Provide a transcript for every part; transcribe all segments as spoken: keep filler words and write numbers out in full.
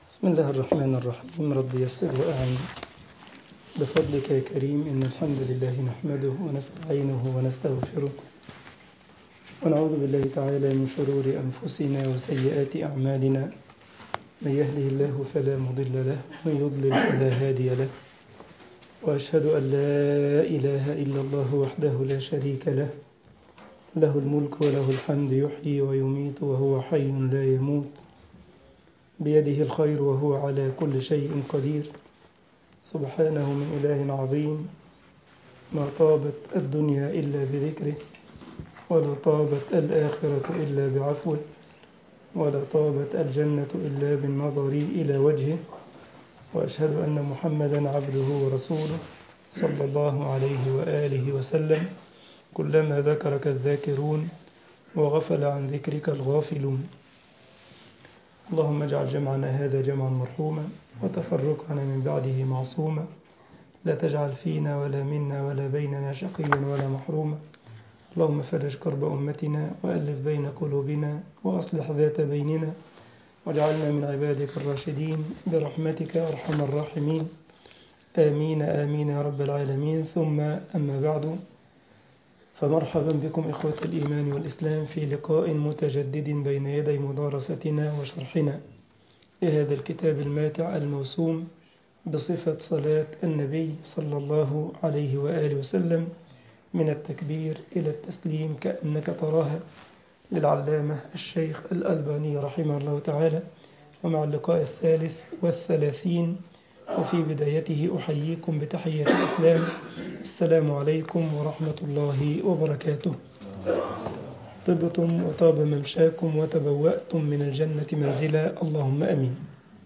بسم الله الرحمن الرحيم. رب يسر وأعن بفضلك يا كريم. إن الحمد لله نحمده ونستعينه ونستغفره ونعوذ بالله تعالى من شرور أنفسنا وسيئات أعمالنا. من يهده الله فلا مضل له ومن يضلل فلا هادي له، وأشهد أن لا إله إلا الله وحده لا شريك له، له الملك وله الحمد، يحيي ويميت وهو حي لا يموت، بيده الخير وهو على كل شيء قدير. سبحانه من إله عظيم، ما طابت الدنيا إلا بذكره، ولا طابت الآخرة إلا بعفوه، ولا طابت الجنة إلا بالنظر إلى وجهه. وأشهد أن محمدا عبده ورسوله صلى الله عليه وآله وسلم. كلما ذكرك الذاكرون وغفل عن ذكرك الغافلون. اللهم اجعل جمعنا هذا جمعا مرحوما وتفرقنا من بعده معصوما، لا تجعل فينا ولا منا ولا بيننا شقيا ولا محروما. اللهم فرج كرب أمتنا وألف بين قلوبنا وأصلح ذات بيننا، واجعلنا من عبادك الراشدين برحمتك يا أرحم الراحمين. آمين آمين يا رب العالمين. ثم أما بعد، فمرحبا بكم إخوة الإيمان والإسلام في لقاء متجدد بين يدي مدارستنا وشرحنا لهذا الكتاب الماتع الموسوم بصفة صلاة النبي صلى الله عليه وآله وسلم من التكبير إلى التسليم كأنك تراها، للعلامة الشيخ الألباني رحمه الله تعالى. ومع اللقاء الثالث والثلاثين، وفي بدايته أحييكم بتحية الإسلام. السلام عليكم ورحمة الله وبركاته. طبتم وطاب ممشاكم وتبوأتم من الجنة منزلا، اللهم أمين.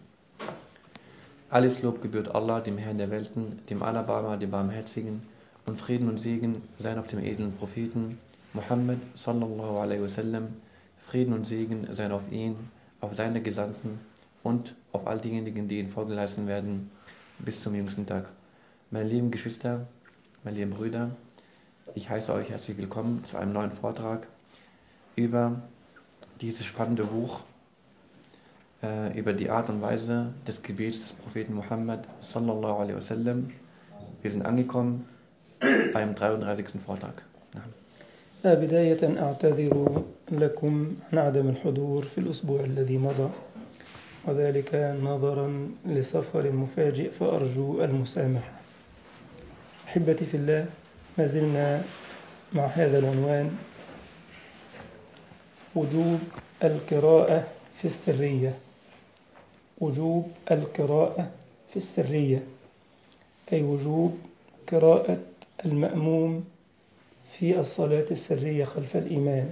Alles Lob gebührt Allah, dem Herrn der Welten, dem Allerbarmer, dem Barmherzigen, und Frieden und Segen seien auf dem edlen Propheten Muhammad sallallahu alaihi wasallam. Frieden und Segen seien auf ihn, auf seine Gesandten und auf all diejenigen, die ihn Folge leisten werden, bis zum jüngsten Tag. Meine lieben Geschwister, meine lieben Brüder, ich heiße euch herzlich willkommen zu einem neuen Vortrag über dieses spannende Buch, äh, über die Art und Weise des Gebets des Propheten Muhammad sallallahu alaihi wasallam. Wir sind angekommen beim dreiunddreißigsten Vortrag. بداية أعتذر لكم عن عدم الحضور في الأسبوع الذي مضى، وذلك نظرا لسفر مفاجئ، فأرجو المسامحة. أحبتي في الله، ما زلنا مع هذا العنوان: وجوب القراءة في السرية. وجوب القراءة في السرية، أي وجوب قراءة المأموم في الصلاة السرية خلف الإمام.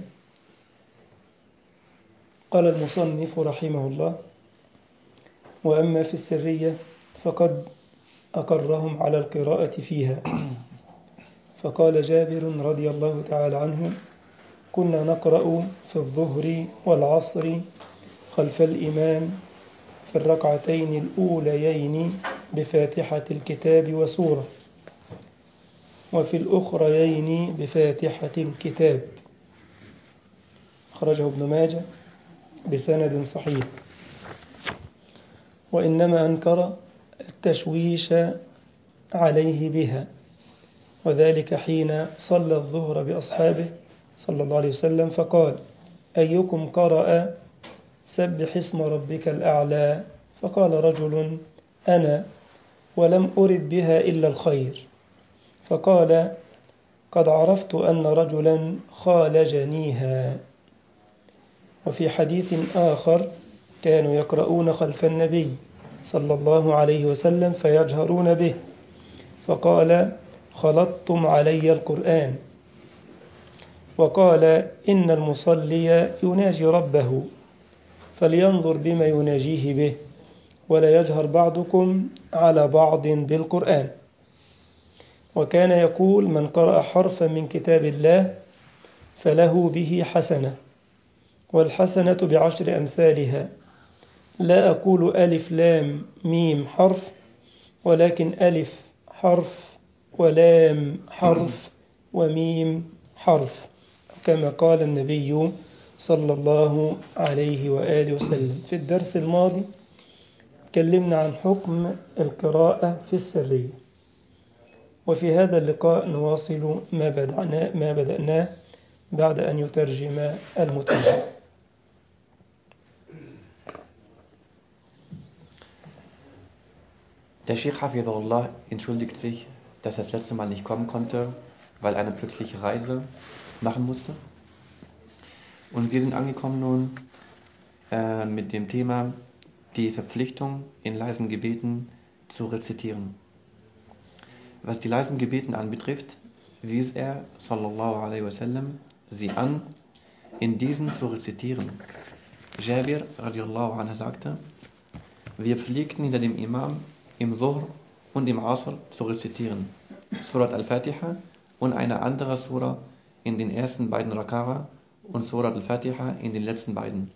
قال المصنف رحمه الله: وأما في السرية فقد أقرهم على القراءة فيها. فقال جابر رضي الله تعالى عنه: كنا نقرأ في الظهر والعصر خلف الإمام في الركعتين الأوليين بفاتحة الكتاب وسورة، وفي الأخريين بفاتحة الكتاب. خرجه ابن ماجه بسند صحيح. وإنما أنكر التشويش عليه بها، وذلك حين صلى الظهر بأصحابه صلى الله عليه وسلم، فقال: أيكم قرأ سبح اسم ربك الأعلى؟ فقال رجل: أنا، ولم أرد بها إلا الخير. فقال: قد عرفت أن رجلا خالجنيها. وفي حديث آخر: كانوا يقرؤون خلف النبي صلى الله عليه وسلم فيجهرون به. فقال: خلطتم علي القرآن. وقال: إن المصلي يناجي ربه، فلينظر بما يناجيه به، ولا يجهر بعضكم على بعض بالقرآن. وكان يقول: من قرأ حرفا من كتاب الله فله به حسنة، والحسنة بعشر أمثالها. لا أقول ألف لام ميم حرف، ولكن ألف حرف ولام حرف وميم حرف، كما قال النبي صلى الله عليه وآله وسلم. في الدرس الماضي تكلمنا عن حكم القراءة في السرية، وفي هذا اللقاء نواصل ما بدأناه, ما بدأناه بعد أن يترجم المترجم. Der Sheikh Hafidhullah entschuldigt sich, dass er das letzte Mal nicht kommen konnte, weil er eine plötzliche Reise machen musste. Und wir sind angekommen nun äh, mit dem Thema die Verpflichtung, in leisen Gebeten zu rezitieren. Was die leisen Gebeten anbetrifft, wies er, sallallahu alaihi wasallam, sie an, in diesen zu rezitieren. Jabir radiallahu anhu sagte, wir pflegten hinter dem Imam im Dhuhr und im Asr zu rezitieren, Surat al-Fatiha und eine andere Surah in den ersten beiden Raka'a und Surat al-Fatiha in den letzten beiden.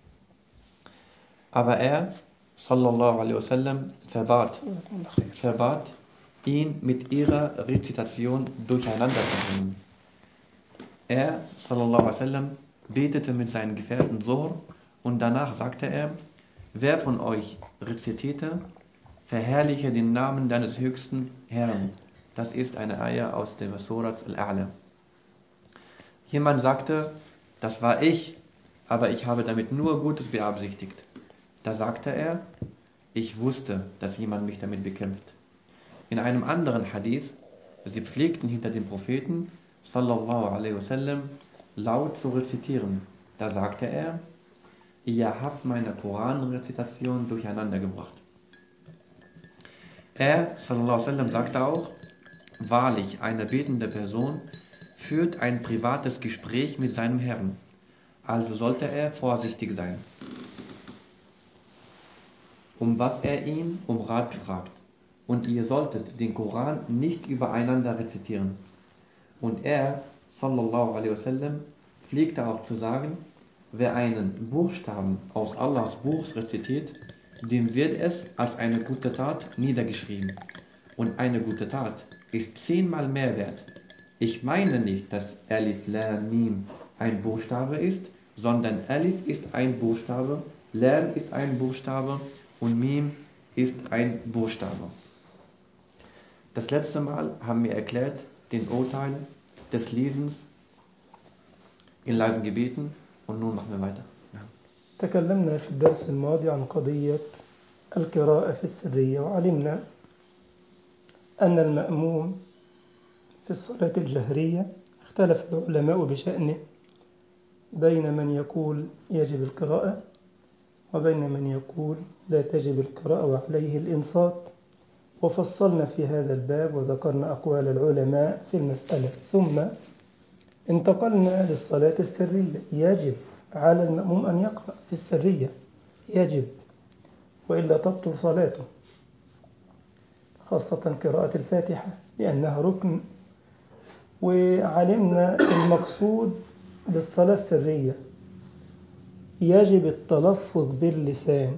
Aber er, sallallahu alaihi wasallam, verbat, verbat, ihn mit ihrer Rezitation durcheinander zu bringen. Er, sallallahu alaihi wasallam, betete mit seinen Gefährten Dhuhr und danach sagte er, wer von euch rezitierte, verherrliche den Namen deines höchsten Herrn. Das ist eine Ayah aus der Surat al-A'la. Jemand sagte, das war ich, aber ich habe damit nur Gutes beabsichtigt. Da sagte er, ich wusste, dass jemand mich damit bekämpft. In einem anderen Hadith, sie pflegten hinter dem Propheten, sallallahu alaihi wasallam, laut zu rezitieren. Da sagte er, ihr habt meine Koranrezitation durcheinander gebracht. Er, sallallahu alaihi wasallam, sagte auch, wahrlich, eine betende Person führt ein privates Gespräch mit seinem Herrn, also sollte er vorsichtig sein, um was er ihn um Rat fragt. Und ihr solltet den Koran nicht übereinander rezitieren. Und er, sallallahu alaihi wasallam, pflegte auch zu sagen, wer einen Buchstaben aus Allahs Buchs rezitiert, dem wird es als eine gute Tat niedergeschrieben. Und eine gute Tat ist zehnmal mehr wert. Ich meine nicht, dass Alif, Lam, Mim ein Buchstabe ist, sondern Alif ist ein Buchstabe, Lam ist ein Buchstabe und Mim ist ein Buchstabe. Das letzte Mal haben wir erklärt den Urteil des Lesens in leisen Gebeten und nun machen wir weiter. Ja. تكلمنا في الدرس الماضي عن قضية القراءة في السرية، وعلمنا أن المأموم في الصلاة الجهرية اختلف العلماء بشأنه بين من يقول يجب القراءة وبين من يقول لا تجب القراءة وعليه الإنصات، وفصلنا في هذا الباب وذكرنا أقوال العلماء في المسألة. ثم انتقلنا للصلاة السرية. يجب على المأموم أن يقرأ في السرية، يجب، وإلا تبطل صلاته، خاصة قراءة الفاتحة لأنها ركن. وعلمنا المقصود بالصلاة السرية، يجب التلفظ باللسان،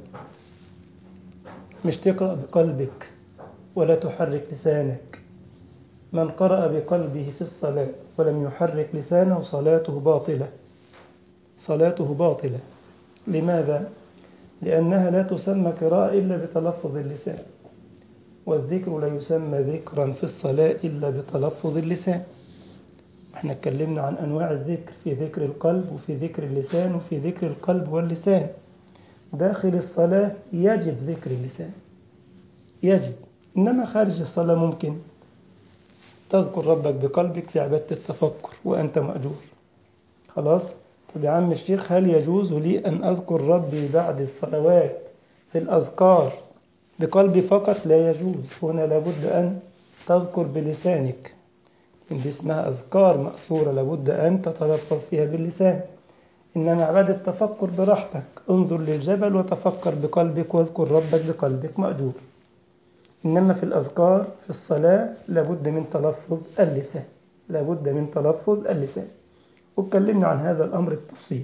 مش تقرأ بقلبك ولا تحرك لسانك. من قرأ بقلبه في الصلاة ولم يحرك لسانه صلاته باطلة، صلاته باطلة. لماذا؟ لأنها لا تسمى قراءة إلا بتلفظ اللسان، والذكر لا يسمى ذكرا في الصلاة إلا بتلفظ اللسان. احنا اتكلمنا عن أنواع الذكر، في ذكر القلب وفي ذكر اللسان وفي ذكر القلب واللسان. داخل الصلاة يجب ذكر اللسان، يجب. إنما خارج الصلاة ممكن تذكر ربك بقلبك في عبادة التفكر وأنت مأجور. خلاص؟ طب يا عم الشيخ، هل يجوز لي أن أذكر ربي بعد الصلوات في الأذكار بقلبي فقط؟ لا يجوز. هنا لابد أن تذكر بلسانك، إن دي اسمها أذكار مأثورة، لابد أن تتلفظ فيها باللسان. إنما عبادة التفكر براحتك، انظر للجبل وتفكر بقلبك واذكر ربك بقلبك، مأجور. إنما في الأذكار في الصلاة لابد من تلفظ اللسان، لابد من تلفظ اللسان. واتكلمنا عن هذا الأمر التفصيل.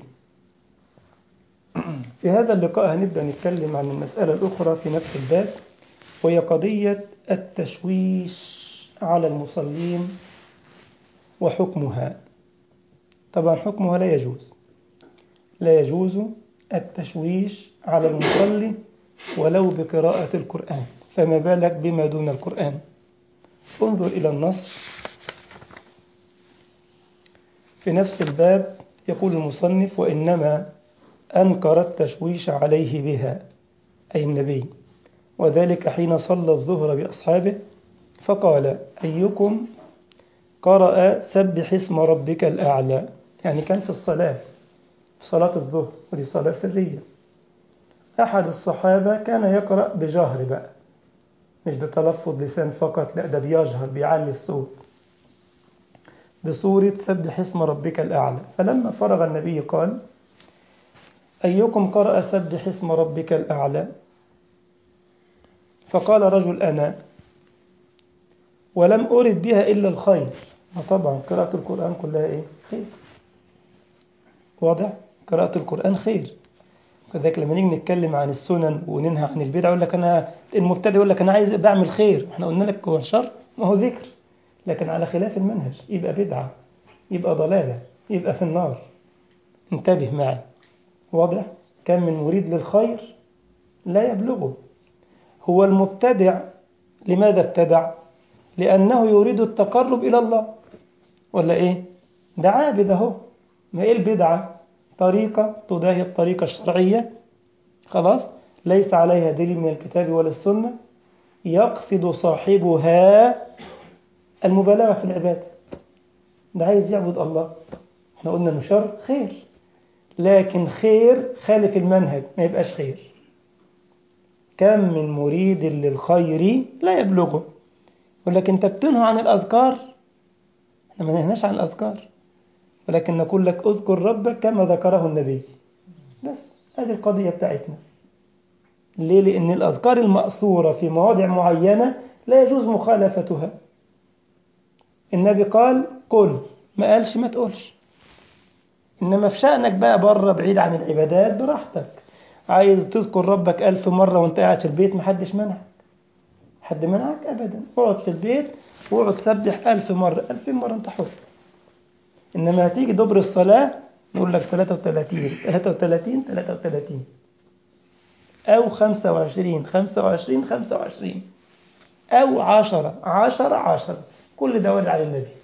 في هذا اللقاء هنبدأ نتكلم عن المسألة الأخرى في نفس الباب، وهي قضية التشويش على المصلين وحكمها. طبعا حكمها لا يجوز، لا يجوز التشويش على المصلي ولو بقراءة القرآن، فما بالك بما دون القرآن. انظر إلى النص في نفس الباب، يقول المصنف: وإنما أنكر التشويش عليه بها، أي النبي، وذلك حين صلى الظهر بأصحابه فقال: أيكم قرأ سبح اسم ربك الأعلى؟ يعني كان في الصلاة، في صلاة الظهر، ودي صلاة سرية. أحد الصحابة كان يقرأ بجهر بقى، مش بتلفظ لسان فقط، لا ده بيجهر، بيعلي الصوت بصورة سبح اسم ربك الأعلى. فلما فرغ النبي قال: أيكم قرأ سبح اسم ربك الأعلى؟ فقال رجل: أنا، ولم أرد بها إلا الخير. طبعا قراءة القرآن كلها إيه؟ خير. واضح؟ قراءة القرآن خير. كذلك لما نيجي نتكلم عن السنن وننهى عن البدع، يقول لك أنا المبتدئ يقول لك أنا عايز بعمل خير، احنا قلنا لك هو شر، ما هو ذكر، لكن على خلاف المنهج يبقى بدعة، يبقى ضلالة، يبقى في النار. انتبه معي. واضح؟ كم من مريد للخير لا يبلغه. هو المبتدع لماذا ابتدع؟ لأنه يريد التقرب إلى الله، ولا إيه؟ ده عابد أهو. ما إيه البدعة؟ طريقة تضاهي الطريقة الشرعية، خلاص، ليس عليها دليل من الكتاب ولا السنة، يقصد صاحبها المبالغة في العبادة. ده عايز يعبد الله. احنا قلنا انه شر خير، لكن خير خالف المنهج ما يبقاش خير. كم من مريد للخير لا يبلغه. ولكن انت بتنهى عن الأذكار، احنا ما نهناش عن الأذكار، ولكن نقول لك اذكر ربك كما ذكره النبي، بس هذه القضية بتاعتنا. ليه؟ لأن الأذكار المأثورة في مواضع معينة لا يجوز مخالفتها. النبي قال قل، ما قالش ما تقولش. إنما في شأنك بقى بره بعيد عن العبادات براحتك، عايز تذكر ربك ألف مرة وانت قاعد في البيت، محدش منعك. حد منعك أبدا. اقعد في البيت واقعد تسبح ألف مرة، ألفين مرة انت حر. إنما هتيجي دبر الصلاة نقول لك ثلاثة وثلاثين ثلاثة وثلاثين ثلاثة وثلاثين، أو خمسة وعشرين خمسة وعشرين خمسة وعشرين، أو عشرة عشرة عشرة، كل ده ورد على النبي.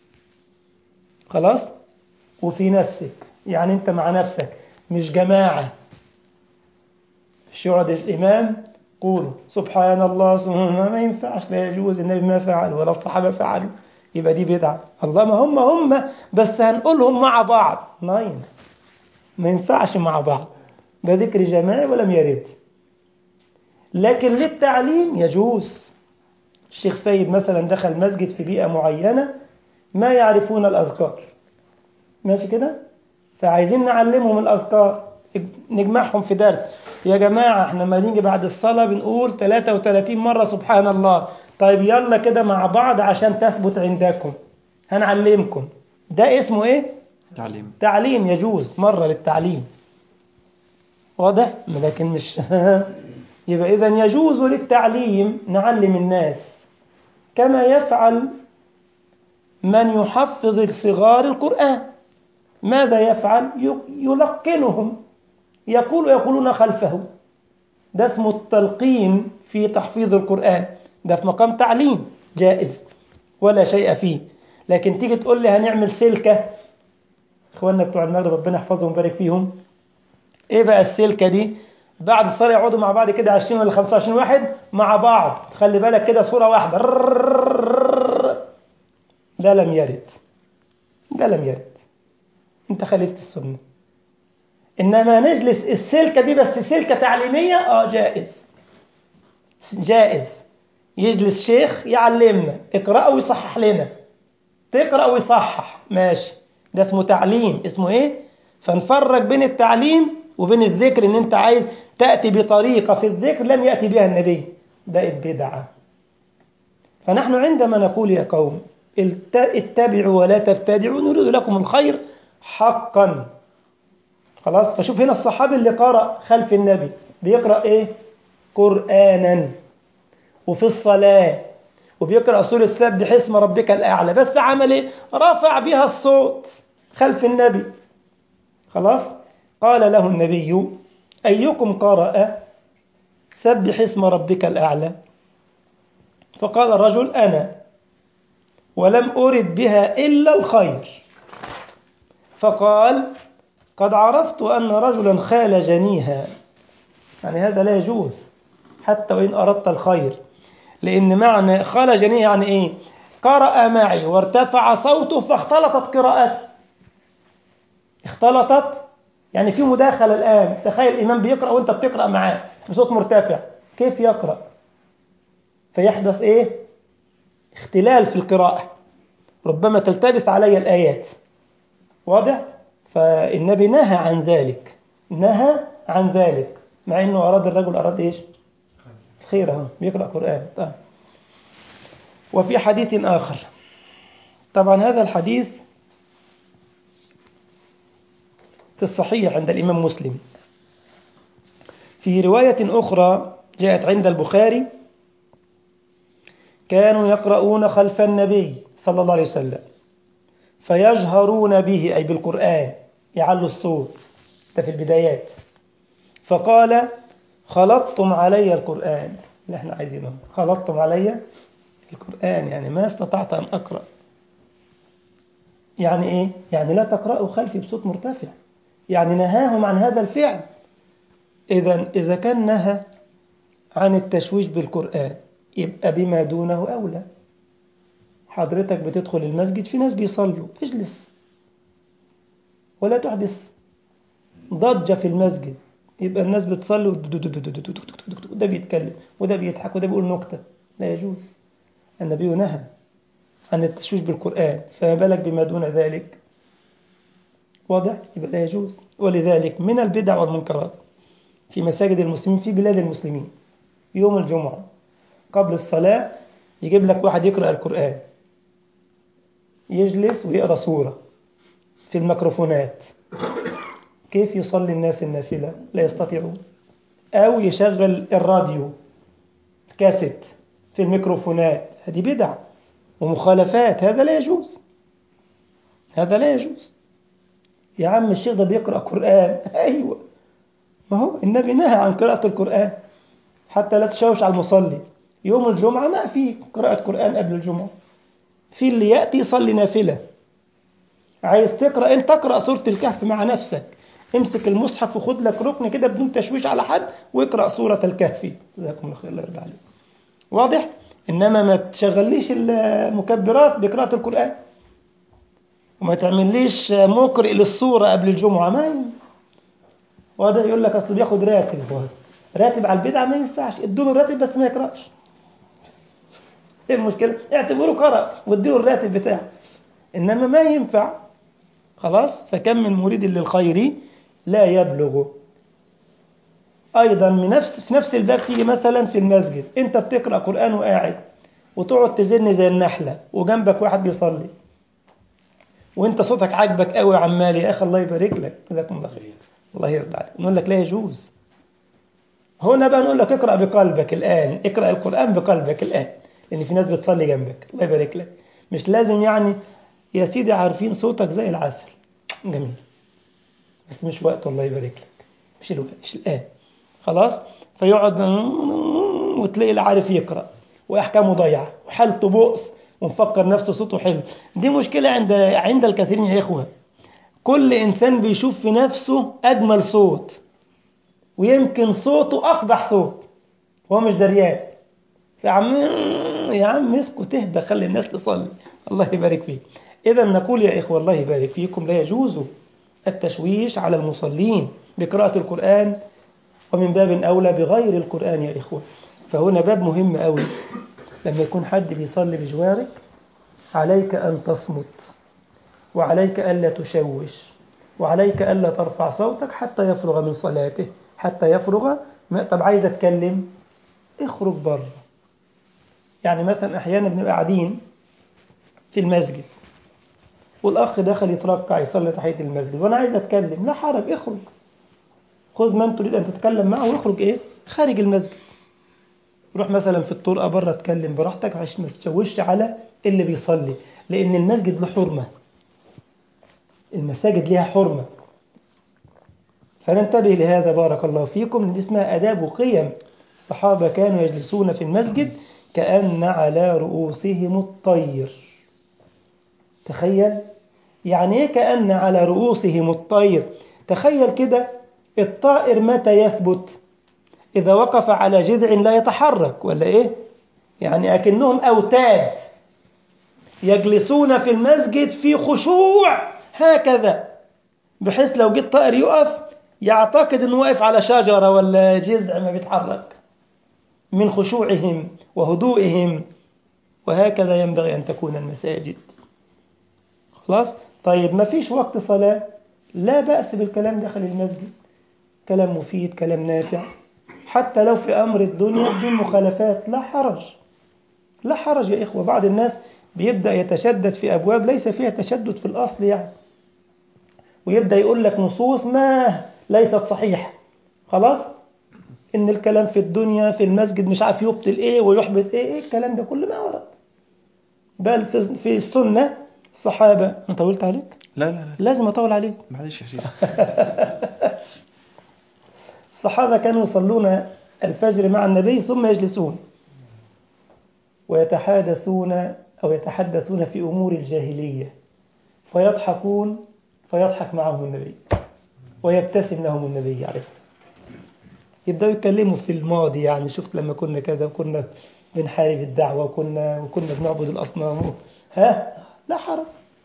خلاص. وفي نفسك، يعني أنت مع نفسك، مش جماعة. مش يقعد الإمام قولوا سبحان الله سبحان، ما ينفعش، لا يجوز، النبي ما فعل ولا الصحابة فعلوا، يبقى دي بدعة. الله، ما هم هم بس هنقولهم مع بعض، ناين، ما ينفعش مع بعض، ده ذكر جماعي ولم يرد. لكن للتعليم يجوز. الشيخ سيد مثلا دخل مسجد في بيئة معينة ما يعرفون الأذكار، ماشي كده، فعايزين نعلمهم الأذكار، نجمعهم في درس. يا جماعة احنا ما نيجي بعد الصلاة بنقول ثلاثة وثلاثين مرة سبحان الله، طيب يلا كده مع بعض عشان تثبت عندكم، هنعلمكم. ده اسمه ايه؟ تعليم. تعليم، يجوز مرة للتعليم. واضح؟ لكن مش يبقى إذن يجوز للتعليم نعلم الناس، كما يفعل من يحفظ الصغار القرآن. ماذا يفعل؟ يلقنهم، يقول يقولون خلفه. ده اسمه التلقين في تحفيظ القرآن، ده في مقام تعليم جائز ولا شيء فيه. لكن تيجي تقول لي هنعمل سلكة، اخواننا بتوع المغرب ربنا يحفظهم ويبارك فيهم، ايه بقى السلكة دي؟ بعد الصلاة يقعدوا مع بعض كده عشرين ولا خمسة وعشرين واحد مع بعض، خلي بالك كده صورة واحدة، ده لم يرد، ده لم يرد، انت خالفت السنة. إنما نجلس السلكة دي بس سلكة تعليمية، آه جائز، جائز. يجلس شيخ يعلمنا، اقرأ ويصحح لنا، تقرأ ويصحح، ماشي، ده اسمه تعليم. اسمه ايه؟ فنفرق بين التعليم وبين الذكر، ان انت عايز تأتي بطريقة في الذكر لم يأتي بها النبي، ده بدعة. فنحن عندما نقول يا قوم اتبعوا ولا تبتدعوا نريد لكم الخير حقا، خلاص. فشوف هنا الصحابي اللي قرأ خلف النبي بيقرأ ايه؟ قرآنا، وفي الصلاة، وبيقرأ سورة سبح اسم ربك الأعلى، بس عمل ايه؟ رفع بها الصوت خلف النبي، خلاص. قال له النبي أيكم قرأ سبح اسم ربك الأعلى. فقال الرجل أنا، ولم أرد بها إلا الخير. فقال قد عرفت أن رجلا خال جنيها، يعني هذا لا يجوز حتى وإن أردت الخير، لأن معنى خال جنيها يعني إيه؟ قرأ معي وارتفع صوته فاختلطت قراءتي. اختلطت يعني في مداخلة الآن. تخيل الإمام بيقرأ وأنت بتقرأ معاه بصوت مرتفع، كيف يقرأ؟ فيحدث إيه؟ اختلال في القراءة، ربما تلتبس علي الآيات. واضح؟ فالنبي نهى عن ذلك، نهى عن ذلك، مع أنه أراد الرجل أراد إيش؟ خير، أهو بيقرأ قرآن. طيب. وفي حديث آخر، طبعا هذا الحديث في الصحيح عند الإمام مسلم. في رواية أخرى جاءت عند البخاري كانوا يقرؤون خلف النبي صلى الله عليه وسلم فيجهرون به، أي بالقرآن، يعلوا الصوت، ده في البدايات. فقال خلطتم علي القرآن، اللي احنا عايزينه، خلطتم علي القرآن، يعني ما استطعت أن أقرأ. يعني إيه؟ يعني لا تقرأوا خلفي بصوت مرتفع، يعني نهاهم عن هذا الفعل. إذن إذا كان نهى عن التشويش بالقرآن يبقى بما دونه أولى. حضرتك بتدخل المسجد في ناس بيصلوا، اجلس ولا تحدث ضجة في المسجد، يبقى الناس بتصلي وده بيتكلم وده بيضحك وده بيقول نكتة، لا يجوز. النبي نهى عن التشويش بالقرآن، فما بالك بما دون ذلك؟ واضح؟ يبقى لا يجوز. ولذلك من البدع والمنكرات في مساجد المسلمين في بلاد المسلمين يوم الجمعة قبل الصلاة يجيب لك واحد يقرأ القرآن، يجلس ويقرأ سورة في الميكروفونات. كيف يصلي الناس النافلة؟ لا يستطيعون. أو يشغل الراديو كاسيت في الميكروفونات، هذه بدع ومخالفات، هذا لا يجوز، هذا لا يجوز. يا عم الشيخ ده بيقرأ قرآن، أيوة، ما هو النبي نهى عن قراءة القرآن حتى لا تشوش على المصلي. يوم الجمعة ما في قراءة قرآن قبل الجمعة، في اللي يأتي يصلي نافلة. عايز تقرأ أنت تقرأ سورة الكهف مع نفسك، امسك المصحف وخد لك ركن كده بدون تشويش على حد واقرأ سورة الكهف، جزاكم الله خير، الله يرضى عليك. واضح؟ إنما ما تشغليش المكبرات بقراءة القرآن وما تعمليش مقرئ للسورة قبل الجمعة، ما ين... واضح؟ يقول لك أصل بياخد راتب، راتب على البدعة ما ينفعش، ادوله الراتب بس ما يقرأش. ايه المشكلة؟ اعتبره قرأ واديله الراتب بتاعه، إنما ما ينفع. خلاص؟ فكم من مريد للخير لا يبلغ. أيضا من نفس في نفس الباب تيجي مثلا في المسجد أنت بتقرأ قرآن وقاعد وتقعد تزن زي النحلة وجنبك واحد بيصلي وأنت صوتك عاجبك قوي عمال، يا أخي الله يبارك لك، جزاكم الله خير، الله يرضى عليك، نقول لك لا يجوز. هنا بقى نقول لك اقرأ بقلبك الآن، اقرأ القرآن بقلبك الآن، لأن في ناس بتصلي جنبك، الله يبارك لك. مش لازم يعني يا سيدي عارفين صوتك زي العسل، جميل، بس مش وقت، الله يبارك لك، مش الوقت، مش الآن. خلاص؟ فيقعد وتلاقي اللي عارف يقرأ وأحكامه ضيعة وحالته بؤس ومفكر نفسه صوته حلو. دي مشكلة عند عند الكثيرين يا إخوة. كل إنسان بيشوف في نفسه أجمل صوت ويمكن صوته أقبح صوت وهو مش دريان. يا عم يا عم اسكت، تهدى، خلي الناس تصلي، الله يبارك فيك. إذا نقول يا إخوة الله يبارك فيكم لا يجوز التشويش على المصلين بقراءة القرآن، ومن باب أولى بغير القرآن يا إخوة. فهنا باب مهم أوي، لما يكون حد بيصلي بجوارك عليك أن تصمت، وعليك ألا تشوش، وعليك ألا ترفع صوتك حتى يفرغ من صلاته، حتى يفرغ. طب عايز أتكلم، اخرج بره. يعني مثلا أحيانا بنبقى قاعدين في المسجد والأخ دخل يتركع يصلي تحية المسجد وأنا عايز أتكلم، لا حرج، اخرج، خذ من تريد أن تتكلم معه واخرج إيه خارج المسجد. روح مثلا في الطرقة بره اتكلم براحتك عشان ما تشوش على اللي بيصلي، لأن المسجد له حرمة، المساجد لها حرمة. فننتبه لهذا بارك الله فيكم، لأن دي اسمها آداب وقيم الصحابة كانوا يجلسون في المسجد كأن على رؤوسهم الطير. تخيل يعني إيه كأن على رؤوسهم الطير؟ تخيل كده الطائر متى يثبت؟ إذا وقف على جذع لا يتحرك، ولا إيه؟ يعني أكنهم أوتاد يجلسون في المسجد في خشوع هكذا، بحيث لو جيت طائر يقف يعتقد أنه واقف على شجرة ولا جذع ما بيتحرك من خشوعهم وهدوئهم. وهكذا ينبغي أن تكون المساجد. خلاص؟ طيب ما فيش وقت صلاة، لا بأس بالكلام داخل المسجد، كلام مفيد كلام نافع، حتى لو في أمر الدنيا بدون مخالفات، لا حرج. لا حرج يا إخوة. بعض الناس بيبدأ يتشدد في أبواب ليس فيها تشدد في الأصل يعني، ويبدأ يقول لك نصوص ما ليست صحيحة. خلاص؟ إن الكلام في الدنيا في المسجد مش عارف يبطل إيه ويحبط إيه، إيه الكلام ده كله ما ورد. بل في في السنة الصحابة. أنا طولت عليك؟ لا لا لا لازم أطول عليك. معلش يا شيخ. الصحابة كانوا يصلون الفجر مع النبي ثم يجلسون ويتحادثون أو يتحدثون في أمور الجاهلية، فيضحكون فيضحك معهم النبي ويبتسم لهم النبي عليه الصلاة والسلام. يبدأوا يتكلموا في الماضي، يعني شفت لما كنا كذا وكنا بنحارب الدعوة وكنا وكنا بنعبد الأصنام. ها لا حرج.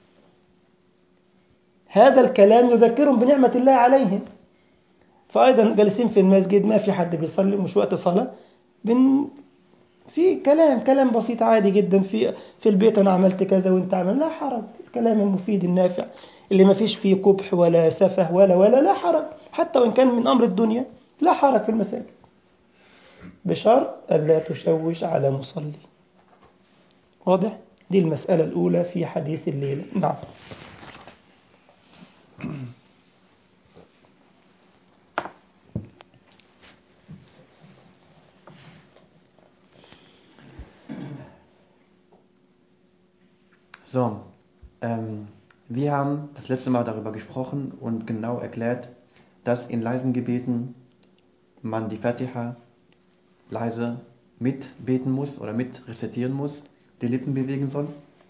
هذا الكلام يذكرهم بنعمة الله عليهم. فأيضا جالسين في المسجد ما في حد بيصلي مش وقت صلاة، بن في كلام كلام بسيط عادي جدا في في البيت أنا عملت كذا وأنت عمل، لا حرج. الكلام المفيد النافع اللي ما فيش فيه قبح ولا سفه ولا ولا لا حرج، حتى وإن كان من أمر الدنيا لا حرج في المساجد، بشرط ألا تشوش على مصلي. واضح؟ دي المسألة الأولى في حديث الليلة. نعم. So, ähm, wir haben das letzte Mal darüber gesprochen und genau erklärt, dass in leisen Gebeten man die Fatiha leise mitbeten muss oder mit rezitieren muss, die Lippen bewegen soll.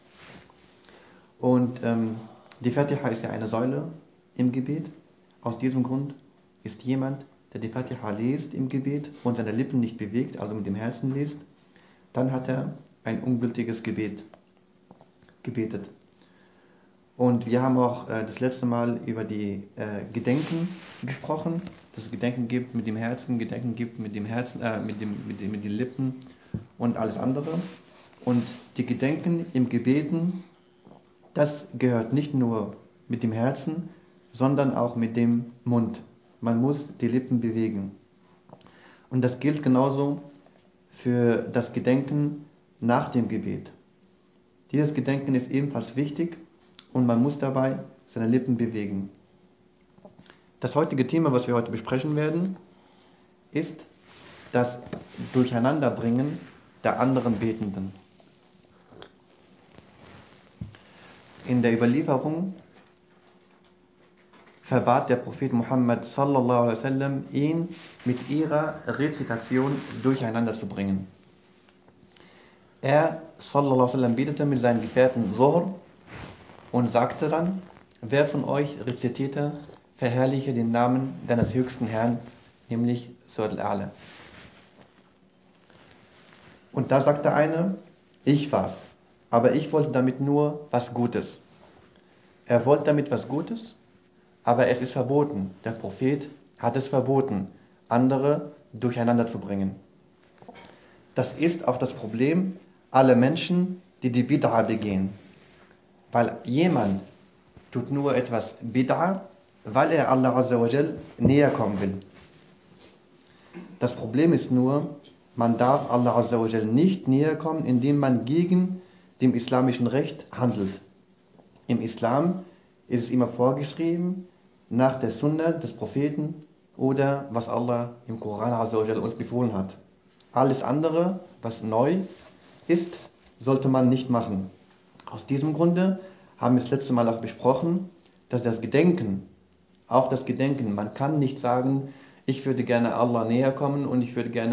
Und ähm, die Fatiha ist ja eine Säule im Gebet. Aus diesem Grund ist jemand, der die Fatiha liest im Gebet und seine Lippen nicht bewegt, also mit dem Herzen liest, dann hat er ein ungültiges Gebet gebetet. Und wir haben auch äh, das letzte Mal über die äh, Gedenken gesprochen, dass es Gedenken gibt mit dem Herzen, Gedenken gibt mit dem Herzen, äh, mit, dem, mit, dem, mit den Lippen und alles andere. Und die Gedenken im Gebeten, das gehört nicht nur mit dem Herzen, sondern auch mit dem Mund. Man muss die Lippen bewegen. Und das gilt genauso für das Gedenken nach dem Gebet. Dieses Gedenken ist ebenfalls wichtig und man muss dabei seine Lippen bewegen. Das heutige Thema, was wir heute besprechen werden, ist das Durcheinanderbringen der anderen Betenden. In der Überlieferung verbat der Prophet Muhammad sallallahu alaihi wasallam ihn mit ihrer Rezitation durcheinander zu bringen. Er sallallahu alaihi wasallam betete mit seinen Gefährten Zuhr und sagte dann: Wer von euch rezitierte, verherrliche den Namen deines höchsten Herrn, nämlich Surat al-A'la. Und da sagte einer: Ich war's, aber ich wollte damit nur was Gutes. Er wollte damit was Gutes, aber es ist verboten. Der Prophet hat es verboten, andere durcheinander zu bringen. Das ist auch das Problem aller Menschen, die die Bid'a begehen. Weil jemand tut nur etwas Bid'a, weil er Allah Azza wa Jal näher kommen will. Das Problem ist nur, man darf Allah Azza wa Jal nicht näher kommen, indem man gegen dem islamischen Recht handelt. Im Islam ist es immer vorgeschrieben, nach der Sunna des Propheten oder was Allah im Koran Azza wa Jal uns befohlen hat. Alles andere, was neu ist, sollte man nicht machen. Aus diesem Grunde haben wir das letzte Mal auch besprochen, dass das Gedenken, auch das Gedenken, man kann nicht sagen, ich würde gerne Allah näher kommen und ich würde gerne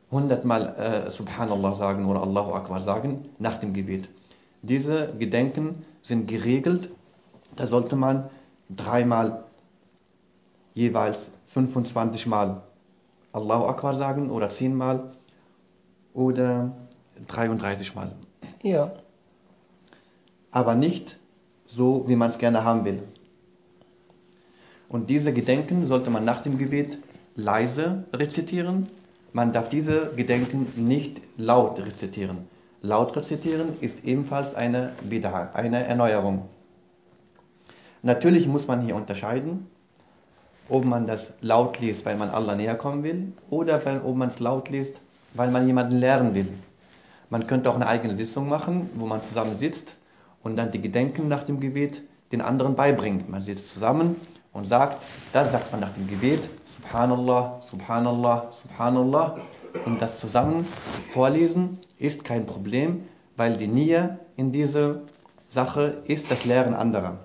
hundertmal äh, Subhanallah sagen oder Allahu Akbar sagen nach dem Gebet. Diese Gedenken sind geregelt. Da sollte man dreimal jeweils fünfundzwanzig Mal Allahu Akbar sagen oder zehnmal oder dreiunddreißig Mal. Ja. Aber nicht so, wie man es gerne haben will. Und diese Gedenken sollte man nach dem Gebet leise rezitieren. Man darf diese Gedenken nicht laut rezitieren. Laut rezitieren ist ebenfalls eine Bid'a, eine Erneuerung. Natürlich muss man hier unterscheiden, ob man das laut liest, weil man Allah näher kommen will, oder wenn, ob man es laut liest, weil man jemanden lernen will. Man könnte auch eine eigene Sitzung machen, wo man zusammen sitzt und dann die Gedenken nach dem Gebet den anderen beibringt. Man sitzt zusammen und sagt, das sagt man nach dem Gebet, Subhanallah, Subhanallah, Subhanallah. Und das zusammen vorlesen ist kein Problem, weil die Nia in dieser Sache ist das Lehren anderer.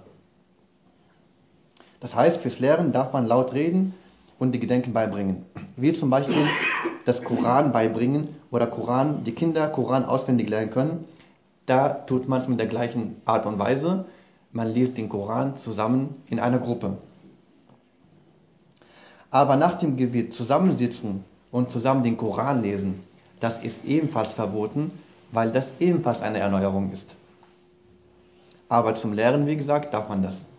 Das heißt, fürs Lehren darf man laut reden und die Gedenken beibringen. Wie zum Beispiel das Koran beibringen oder Koran, die Kinder Koran auswendig lernen können. Da tut man es mit der gleichen Art und Weise. Man liest den Koran zusammen in einer Gruppe. Aber nach dem Gebet zusammensitzen und zusammen den Koran lesen, das ist ebenfalls verboten, weil das ebenfalls eine Erneuerung ist. Aber zum Lehren, wie gesagt, darf man das.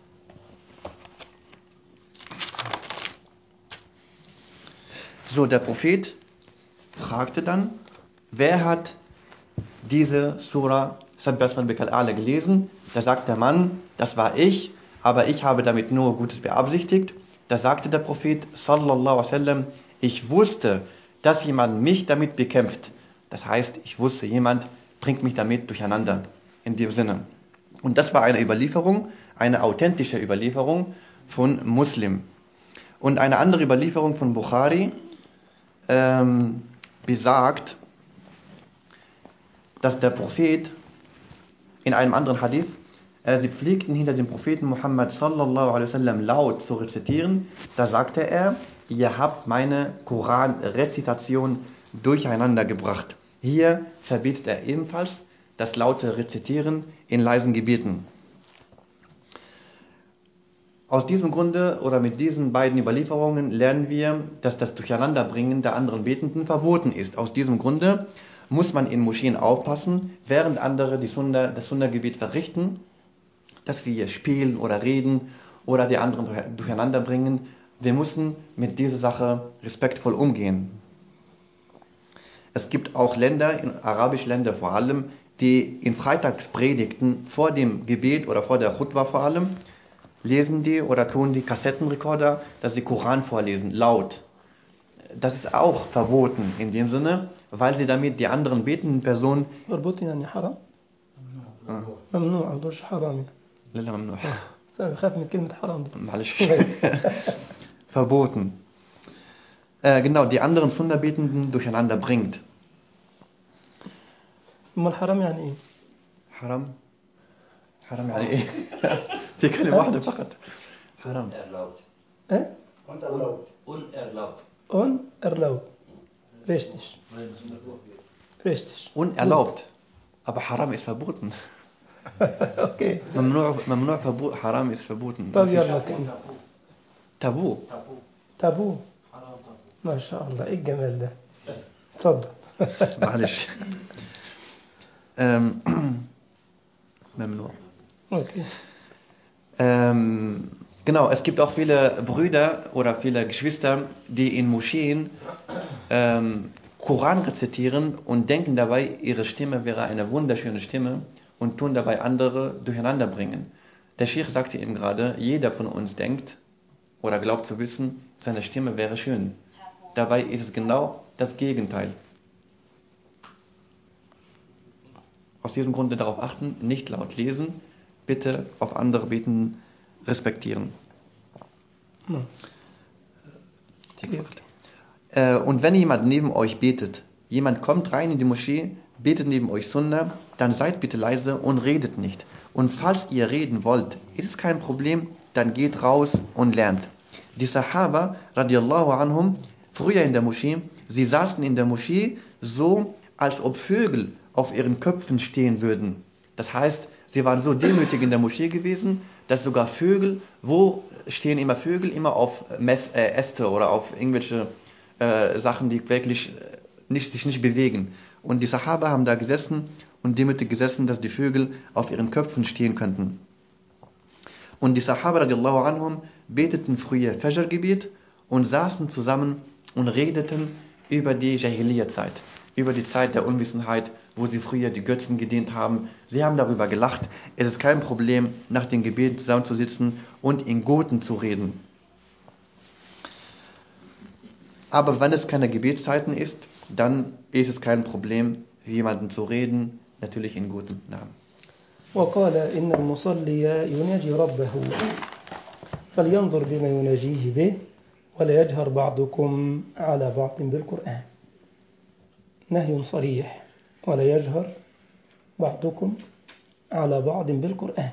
So, der Prophet fragte dann, wer hat diese Surah Sabbih Asma Rabbikal A'la gelesen? Da sagt der Mann, das war ich, aber ich habe damit nur Gutes beabsichtigt. Da sagte der Prophet sallallahu alaihi wasallam, ich wusste, dass jemand mich damit bekämpft. Das heißt, ich wusste, jemand bringt mich damit durcheinander, in dem Sinne. Und das war eine Überlieferung, eine authentische Überlieferung von Muslim. Und eine andere Überlieferung von Bukhari ähm, besagt, dass der Prophet in einem anderen Hadith, äh, sie pflegten hinter dem Propheten Muhammad sallallahu alaihi wasallam laut zu rezitieren. Da sagte er, ihr habt meine Koran-Rezitation durcheinander gebracht. Hier verbietet er ebenfalls das laute Rezitieren in leisen Gebeten. Aus diesem Grunde oder mit diesen beiden Überlieferungen lernen wir, dass das Durcheinanderbringen der anderen Betenden verboten ist. Aus diesem Grunde muss man in Moscheen aufpassen, während andere die Sunna, das Sunna-Gebet verrichten, dass wir spielen oder reden oder die anderen durcheinander bringen. Wir müssen mit dieser Sache respektvoll umgehen. Es gibt auch Länder, in arabischen Ländern vor allem, die in Freitagspredigten vor dem Gebet oder vor der Khutbah vor allem, lesen die oder tun die Kassettenrekorder, dass sie Koran vorlesen, laut. Das ist auch verboten in dem Sinne, weil sie damit die anderen betenden Personen... Verboten يعني حرام؟ ممنوع مش حرام. لا لا ممنوع. خاف من كلمة حرام. معلش. Verboten. Äh, genau, die anderen Sunna-Betenden durcheinander bringt. ما الحرام يعني إيه؟ حرام حرام يعني إيه؟ في كلمة واحدة فقط. حرام. Unerlaubt. Eh? Unerlaubt. Unerlaubt. Unerlaubt. Richtig. Richtig. Unerlaubt. Aber Haram ist verboten. Okay. ممنوع ممنوع verboten. Haram ist verboten. طب يلا كلمة. Tabu. تابو. ما شاء الله إيه الجمال ده. تفضل. معلش. Ähm, ممنوع. Okay. Ähm, genau, es gibt auch viele Brüder oder viele Geschwister, die in Moscheen ähm, Koran rezitieren und denken dabei, ihre Stimme wäre eine wunderschöne Stimme und tun dabei andere durcheinander bringen. Der Sheikh sagte eben gerade, jeder von uns denkt oder glaubt zu wissen, seine Stimme wäre schön. Dabei ist es genau das Gegenteil. Aus diesem Grunde darauf achten, nicht laut lesen, bitte auf andere Beten respektieren. No. Äh, und wenn jemand neben euch betet, jemand kommt rein in die Moschee, betet neben euch Sunna, dann seid bitte leise und redet nicht. Und falls ihr reden wollt, ist es kein Problem, dann geht raus und lernt. Die Sahaba, radiallahu anhum, früher in der Moschee, sie saßen in der Moschee so, als ob Vögel auf ihren Köpfen stehen würden. Das heißt, sie waren so demütig in der Moschee gewesen, dass sogar Vögel, wo stehen immer Vögel? Immer auf Mess, äh, Äste oder auf irgendwelche äh, Sachen, die wirklich nicht, sich nicht bewegen. Und die Sahaba haben da gesessen und demütig gesessen, dass die Vögel auf ihren Köpfen stehen könnten. Und die Sahaba radiallahu anhum beteten früher Fajr-Gebet und saßen zusammen und redeten über die Jahiliya-Zeit, über die Zeit der Unwissenheit, wo sie früher die Götzen gedient haben. Sie haben darüber gelacht. Es ist kein Problem, nach dem Gebet zusammenzusitzen und in Guten zu reden. Aber wenn es keine Gebetszeiten ist, dann ist es kein Problem, für jemanden zu reden, natürlich in guten Namen. وقال إن المصلي يناجي ربه فلينظر بما يناجيه به ولا يجهر بعضكم على بعض بالقرآن. نهي صريح، ولا يجهر بعضكم على بعض بالقرآن.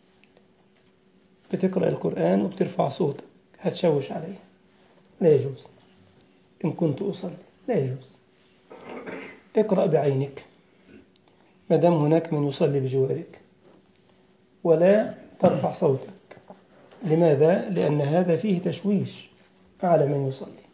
بتقرأ القرآن وبترفع صوتك، هتشوش عليه، لا يجوز. إن كنت أصلي لا يجوز. اقرأ بعينك ما دام هناك من يصلي بجوارك، ولا ترفع صوتك. لماذا؟ لأن هذا فيه تشويش على من يصلي.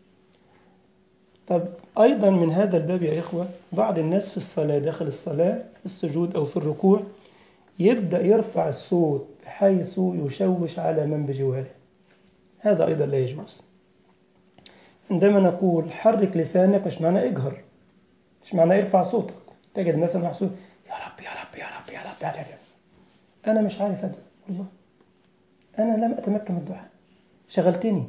طب أيضا من هذا الباب يا إخوة، بعض الناس في الصلاة داخل الصلاة في السجود أو في الركوع يبدأ يرفع الصوت حيث يشوش على من بجواره. هذا أيضا لا يجوز. عندما نقول حرك لسانك مش معنى اجهر، مش معنى ارفع صوتك. تجد مثلا محسوس يا رب يا رب يا رب يا رب, يا رب. أنا مش عارف أدعو والله، أنا لم أتمكن من الدعاء، شغلتني.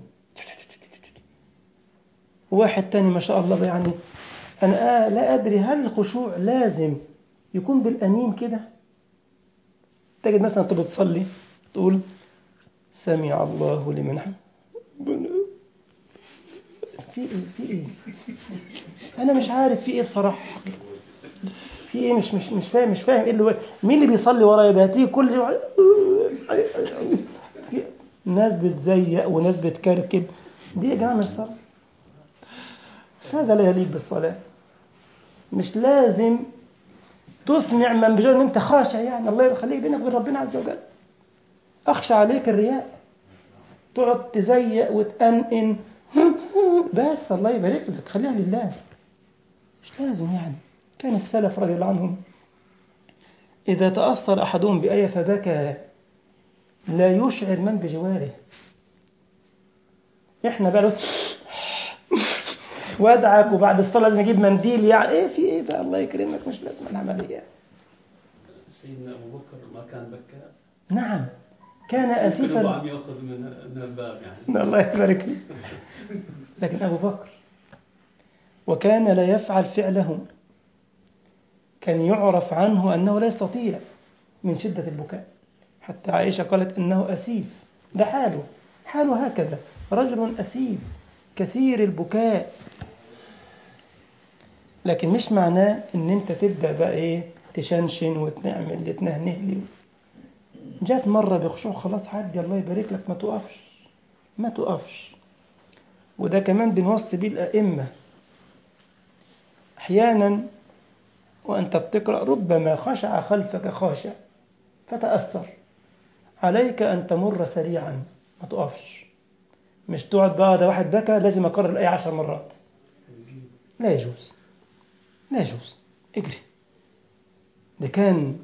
واحد تاني ما شاء الله يعني أنا آه لا أدري هل الخشوع لازم يكون بالأنين كده. تجد مثلا أنت بتصلي تقول سمع الله لمن حمده، في إيه في إيه أنا مش عارف في إيه بصراحة، في إيه مش مش مش فاهم مش فاهم إيه اللي مين اللي بيصلي ورايا ده. تيجي كل ناس بتزيق وناس بتكركب، دي يا جماعة مش صلاة. هذا لا يليق بالصلاة. مش لازم تسمع من بجوار ان انت خاشع، يعني الله يخليك بينك وبين ربنا عز وجل. اخشى عليك الرياء، تقعد تزيق وتأنئن بس الله يبارك لك، خليها لله. مش لازم يعني. كان السلف رضي الله عنهم إذا تأثر أحدهم بآية فبكى لا يشعر من بجواره. إحنا بقى وادعك وبعد الصلاة لازم أجيب منديل، يعني إيه في إيه بقى الله يكرمك، مش لازم العملية. سيدنا أبو بكر ما كان بكى؟ نعم كان أسيفا، عم يأخذ من الباب يعني. الله يبارك فيك. لكن أبو بكر وكان لا يفعل فعله، كان يعرف عنه أنه لا يستطيع من شدة البكاء، حتى عائشة قالت إنه أسيف. ده حاله حاله هكذا، رجل أسيف كثير البكاء. لكن مش معناه إن أنت تبدأ بقى إيه تشنشن وتنعمل تنهنهلي. جات مرة بخشوع خلاص عدي الله يبارك لك، ما تقفش ما تقفش. وده كمان بنوصي بيه الأئمة. أحيانا وأنت بتقرأ ربما خشع خلفك خاشع فتأثر، عليك أن تمر سريعا ما تقفش. مش تقعد بقى ده واحد بكى لازم أكرر الآية عشر مرات، لا يجوز لا يجوز. اجري. ده كان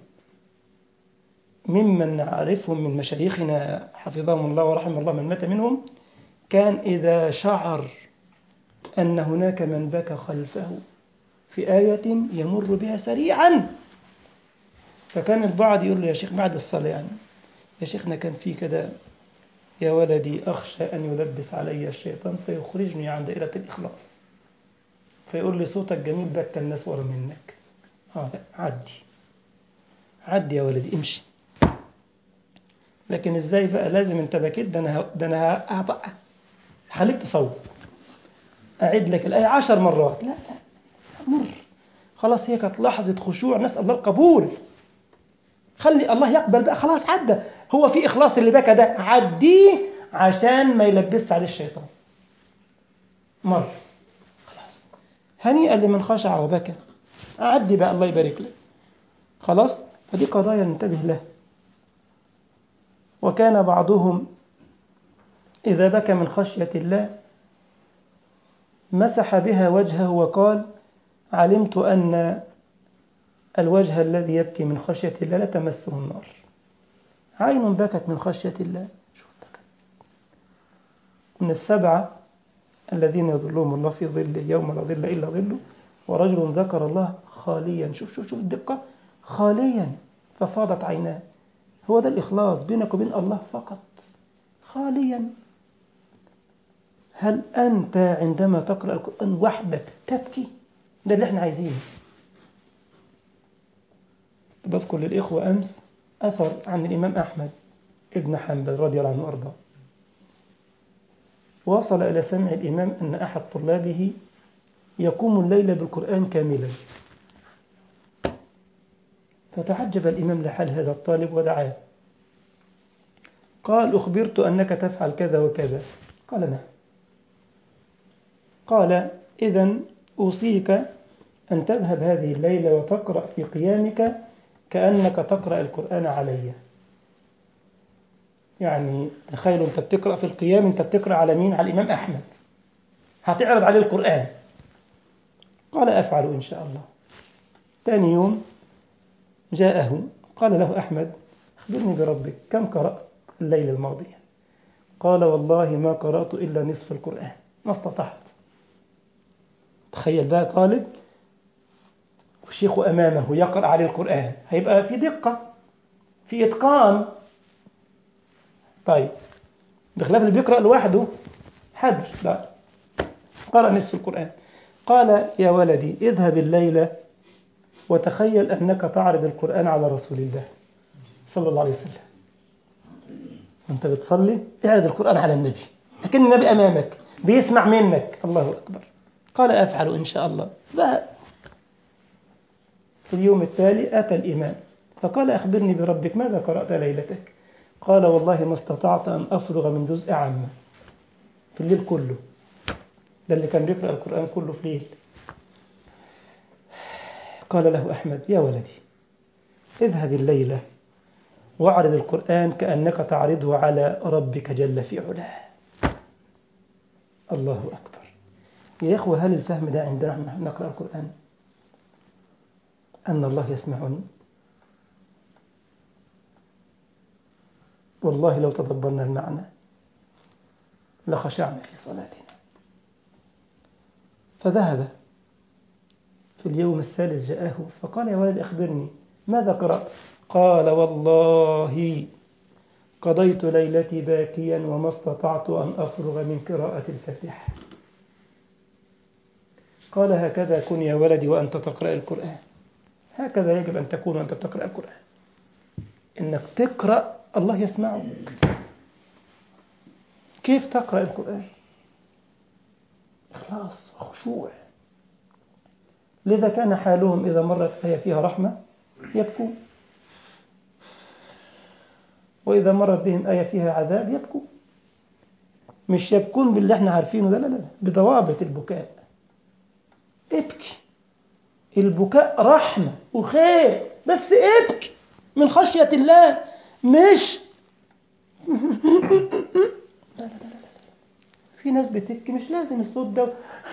ممن نعرفهم من مشايخنا حفظهم الله ورحم الله من مات منهم، كان إذا شعر أن هناك من بكى خلفه في آية يمر بها سريعا، فكان البعض يقول له يا شيخ بعد الصلاة يعني يا شيخنا كان في كده يا ولدي أخشى أن يلبس علي الشيطان فيخرجني عن دائرة الإخلاص. فيقول لي صوتك جميل بكى الناس ورا منك. آه لا عدي عدي يا ولدي امشي. لكن ازاي بقى لازم انت بكيت ده انا ده انا هخليك تصوت اعيد لك الايه عشر مرات. لا لا مر خلاص، هي كانت لحظه خشوع نسال الله القبول. خلي الله يقبل بقى، خلاص عدى. هو في اخلاص اللي بكى ده عديه عشان ما يلبسش عليه الشيطان. مر خلاص هنيئا لمن خشع وبكى. أعدي بقى الله يبارك لك. خلاص. فدي قضايا ننتبه لها. وكان بعضهم إذا بكى من خشية الله مسح بها وجهه وقال علمت أن الوجه الذي يبكي من خشية الله لا تمسه النار. عين بكت من خشية الله. شوف بكت. من السبعة الذين يظلهم الله في ظله يوم لا ظل إلا ظله ورجل ذكر الله خاليا. شوف شوف شوف الدقة. خاليا ففاضت عيناه. هو ده الإخلاص بينك وبين الله فقط. خاليا. هل أنت عندما تقرأ القرآن وحدك تبكي؟ ده اللي احنا عايزينه. بذكر للإخوة أمس أثر عن الإمام أحمد ابن حنبل رضي الله عنه وأرضاه. وصل إلى سمع الإمام أن أحد طلابه يقوم الليل بالقرآن كاملا. فتعجب الإمام لحال هذا الطالب ودعاه. قال أخبرت أنك تفعل كذا وكذا. قال نعم. قال إذن أوصيك أن تذهب هذه الليلة وتقرأ في قيامك كأنك تقرأ القرآن علي. يعني تخيلوا أنت بتقرأ في القيام، أنت بتقرأ على مين؟ على الإمام أحمد. هتعرض عليه القرآن. قال أفعل إن شاء الله. ثاني يوم جاءه قال له أحمد أخبرني بربك كم قرأت الليلة الماضية؟ قال والله ما قرأت إلا نصف القرآن ما استطعت. تخيل بقى طالب والشيخ أمامه يقرأ عليه القرآن، هيبقى في دقة في إتقان. طيب بخلاف اللي بيقرأ لوحده حدر. لا، قرأ نصف القرآن. قال يا ولدي اذهب الليلة وتخيل أنك تعرض القرآن على رسول الله صلى الله عليه وسلم. وانت بتصلي اعرض القرآن على النبي لكن النبي أمامك بيسمع منك. الله أكبر. قال أفعل إن شاء الله. ذهب. في اليوم التالي أتى الإمام فقال أخبرني بربك ماذا قرأت ليلتك؟ قال والله ما استطعت أن أفرغ من جزء عامة في الليل كله. ده اللي كان بيقرأ القرآن كله في ليل. قال له أحمد يا ولدي اذهب الليلة واعرض القرآن كأنك تعرضه على ربك جل في علاه. الله أكبر. يا إخوة هل الفهم ده عندنا نحن نقرأ القرآن أن الله يسمعني؟ والله لو تدبرنا المعنى لخشعنا في صلاتنا. فذهب. في اليوم الثالث جاءه فقال يا ولد أخبرني ماذا قرأت؟ قال والله قضيت ليلتي باكيا وما استطعت أن أفرغ من قراءة الفاتحة. قال هكذا كن يا ولدي وأنت تقرأ القرآن. هكذا يجب أن تكون وأنت تقرأ القرآن. إنك تقرأ الله يسمعك. كيف تقرأ القرآن؟ إخلاص وخشوع. لذا كان حالهم إذا مرت آية فيها رحمة يبكون، وإذا مرت بهم آية فيها عذاب يبكون. مش يبكون باللي احنا عارفينه ده، لا لا، بضوابط البكاء. ابكي. البكاء رحمة وخير، بس ابكي من خشية الله. مش لا لا لا لا. في ناس بتبكي مش لازم الصوت ده.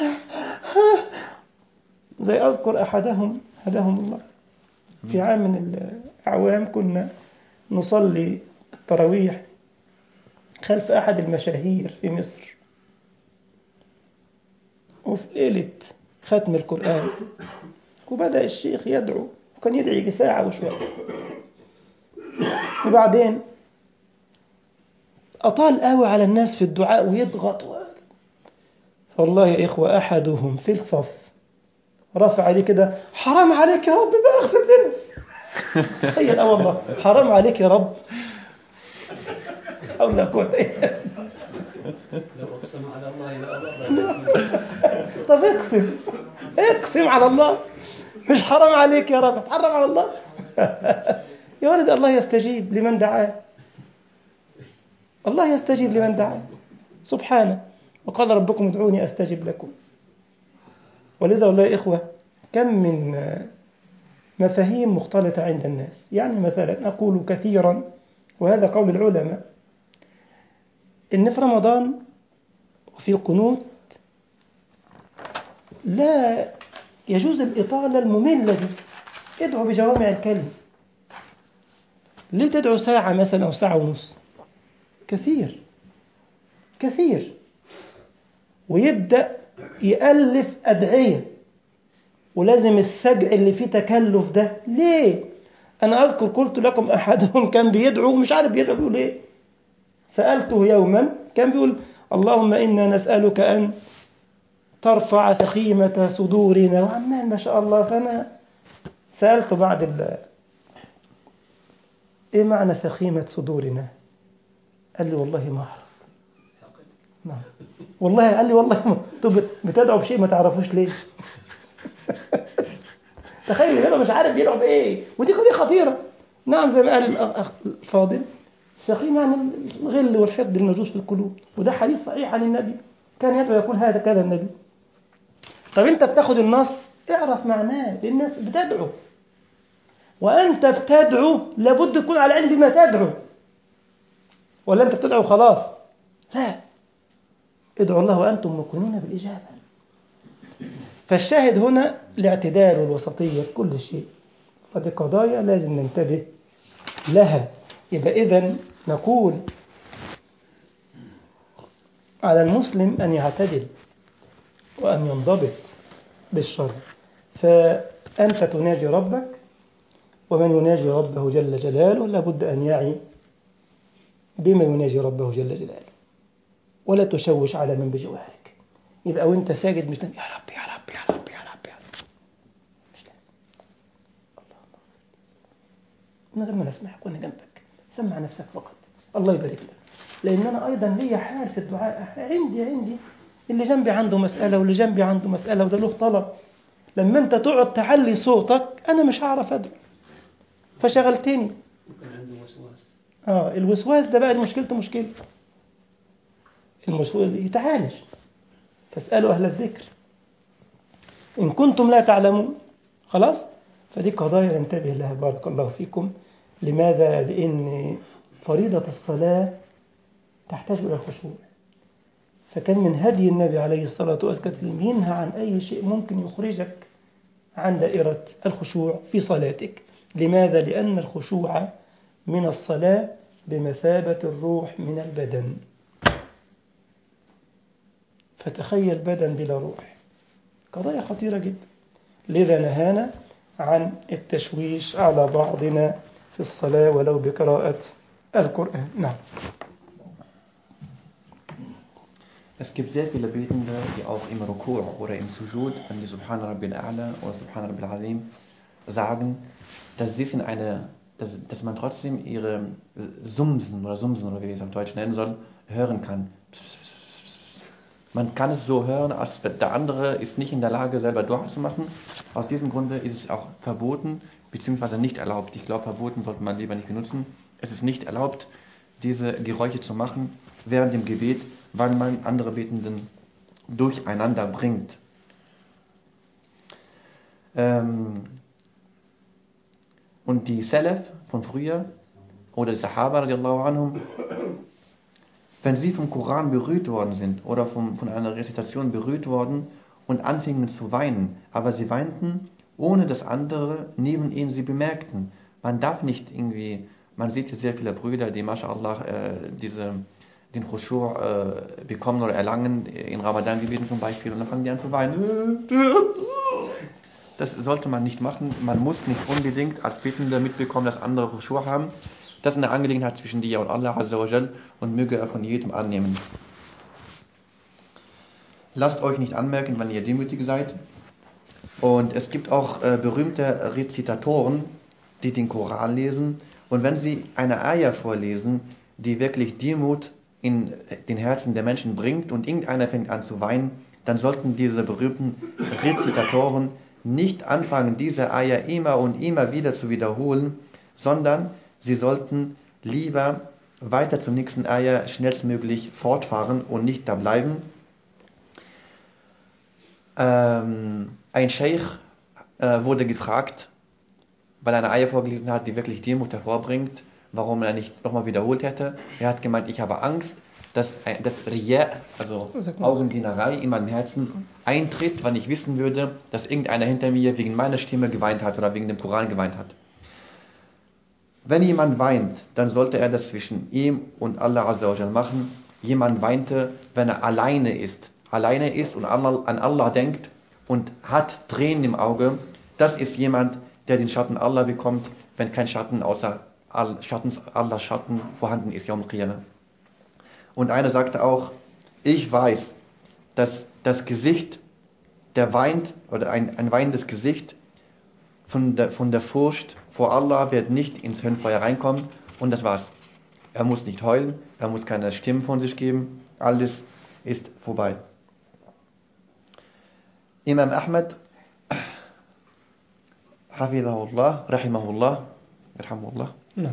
زي أذكر أحدهم هداهم الله في عام من الأعوام كنا نصلي التراويح خلف أحد المشاهير في مصر، وفي ليلة ختم القرآن وبدأ الشيخ يدعو، وكان يدعي يجي ساعة وشوية، وبعدين أطال قوي على الناس في الدعاء ويضغط. فالله يا إخوة أحدهم في الصف رفع عليه كده حرام عليك يا رب بقى اغفر لنا. تخيل اه والله حرام عليك يا رب. حول ولا قوة إلا لو أقسم على الله لا أبر. طب اقسم اقسم على الله، مش حرام عليك يا رب تحرم على الله. يا ولد الله يستجيب لمن دعاه. الله يستجيب لمن دعاه سبحانه. وقال ربكم ادعوني أستجب لكم. ولذا والله يا إخوة كم من مفاهيم مختلطة عند الناس. يعني مثلا أقول كثيرا، وهذا قول العلماء، إن في رمضان وفي قنوت لا يجوز الإطالة المملة دي. ادعو بجوامع الكلم. ليه تدعو ساعة مثلا أو ساعة ونص؟ كثير كثير. ويبدأ يألف أدعية، ولازم السجع اللي فيه تكلف ده. ليه؟ أنا أذكر قلت لكم أحدهم كان بيدعو ومش عارف بيدعو بيقول إيه. سألته يوما كان بيقول اللهم إنا نسألك أن ترفع سخيمة صدورنا، وعمال ما شاء الله. فأنا سألته بعد ال إيه معنى سخيمة صدورنا؟ قال لي والله ما أعرف. نعم والله. قال لي والله ما طب بتدعو بشيء ما تعرفوش ليه؟ تخيل بيدعو مش عارف بيدعو بإيه، ودي قضية خطيرة. نعم زي ما قال الأخ الفاضل، سخيمة يعني الغل والحقد الموجود في القلوب، وده حديث صحيح عن النبي، كان يدعو يقول هذا كذا النبي. طب أنت بتاخد النص اعرف معناه، لأنك بتدعو، وأنت بتدعو لابد تكون على علم بما تدعو، ولا أنت بتدعو خلاص؟ لا، ادعوا الله وأنتم موقنون بالإجابة. فالشاهد هنا الاعتدال والوسطية في كل شيء، هذه قضايا لازم ننتبه لها. يبقى إذن نقول على المسلم أن يعتدل وأن ينضبط بالشرع. فأنت تناجي ربك، ومن يناجي ربه جل جلاله لابد أن يعي بما يناجي ربه جل جلاله، ولا تشوش على من بجوارك. يبقى وانت ساجد مش يا رب يا رب يا رب يا رب يا رب، مش لازم. من غير ما نسمعك وانا جنبك، سمع نفسك فقط، الله يبارك لك. لأن أنا أيضا لي حال في الدعاء، عندي عندي اللي جنبي عنده مسألة واللي جنبي عنده مسألة، وده له طلب. لما أنت تقعد تعلي صوتك أنا مش هعرف أدعو، فشغلتني. ممكن عنده وسواس. آه الوسواس ده بقى مشكلته مشكلة المسؤول يتعالج. فاسألوا أهل الذكر إن كنتم لا تعلمون. خلاص. فدي قضايا ننتبه لها. بارك الله فيكم. لماذا؟ لأن فريضة الصلاة تحتاج إلى خشوع. فكان من هدي النبي عليه الصلاة والسلام ينهى عن أي شيء ممكن يخرجك عن دائرة الخشوع في صلاتك. لماذا؟ لأن الخشوع من الصلاة بمثابة الروح من البدن. فتخيل بدن بلا روح، قضايا خطيرة جدا. لذا نهانا عن التشويش على بعضنا في الصلاة ولو بقراءة القرآن. نعم. Es gibt sehr viele Betende, die auch im Ruku' oder im Sujud an die Subhan Rabbil A'la oder Subhan Rabbil Azim sagen, dass, sie in eine, dass, dass man trotzdem ihre Sumsen oder Sumsen oder wie ich es auf Deutsch nennen soll, hören kann. Man kann es so hören, als der andere ist nicht in der Lage, selber Dua zu machen. Aus diesem Grunde ist es auch verboten, beziehungsweise nicht erlaubt. Ich glaube, verboten sollte man lieber nicht benutzen. Es ist nicht erlaubt, diese Geräusche zu machen während dem Gebet, weil man andere Betenden durcheinander bringt. Ähm und die Salaf von früher oder die Sahaba radiallahu anhum, wenn sie vom Koran berührt worden sind oder vom, von einer Rezitation berührt worden und anfingen zu weinen, aber sie weinten, ohne dass andere neben ihnen sie bemerkten. Man darf nicht irgendwie, man sieht hier sehr viele Brüder, die mashallah äh, diese, den Khushu' äh, bekommen oder erlangen, in Ramadan-Gebeten zum Beispiel, und dann fangen die an zu weinen. Das sollte man nicht machen. Man muss nicht unbedingt als Bittender mitbekommen, dass andere Khushu' haben. Das ist eine Angelegenheit zwischen dir und Allah Azza wa Jal, und möge er von jedem annehmen. Lasst euch nicht anmerken, wann ihr demütig seid. Und es gibt auch äh, berühmte Rezitatoren, die den Koran lesen. Und wenn sie eine Ayah vorlesen, die wirklich Demut in den Herzen der Menschen bringt und irgendeiner fängt an zu weinen, dann sollten diese berühmten Rezitatoren nicht anfangen, diese Ayah immer und immer wieder zu wiederholen, sondern sie sollten lieber weiter zur nächsten Ayah schnellstmöglich fortfahren und nicht da bleiben. Ähm, ein Scheich äh, wurde gefragt, weil er eine Eier vorgelesen hat, die wirklich Demut hervorbringt, warum er nicht nochmal wiederholt hätte. Er hat gemeint, ich habe Angst, dass das Riya, also Augendienerei in meinem Herzen eintritt, wenn ich wissen würde, dass irgendeiner hinter mir wegen meiner Stimme geweint hat oder wegen dem Koran geweint hat. Wenn jemand weint, dann sollte er das zwischen ihm und Allah Azza wa Jal machen. Jemand weinte, wenn er alleine ist, alleine ist und an Allah denkt und hat Tränen im Auge. Das ist jemand, der den Schatten Allah bekommt, wenn kein Schatten außer Schattens Allahs Schatten vorhanden ist, Yawm al-Qiyamah. Und einer sagte auch, ich weiß, dass das Gesicht, der weint, oder ein, ein weinendes Gesicht von der, von der Furcht vor Allah wird nicht ins Höllenfeuer reinkommen, und das war's. Er muss nicht heulen, er muss keine Stimmen von sich geben, alles ist vorbei. Imam Ahmad, Hafidahullah, Rahimahullah, Rahimahullah, نعم.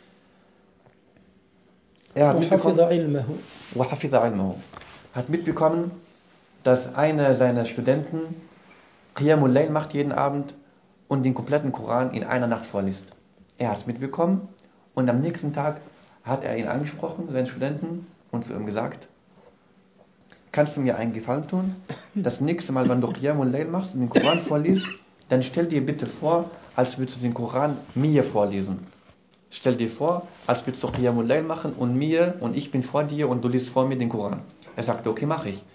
er hat وحفظ mitbekommen, علمه وحفظ علمه, hat mitbekommen, dass einer seiner Studenten Qiyamul Layl macht jeden Abend und den kompletten Koran in einer Nacht vorliest. Er hat es mitbekommen und am nächsten Tag hat er ihn angesprochen, seinen Studenten, und zu ihm gesagt, kannst du mir einen Gefallen tun? Das nächste Mal, wenn du Qiyamul Layl machst und den Koran vorliest, dann stell dir bitte vor, als würdest du den Koran mir vorlesen. Stell dir vor, als würdest du Qiyamul Layl machen und mir, und ich bin vor dir und du liest vor mir den Koran. Er sagte, okay, mache ich.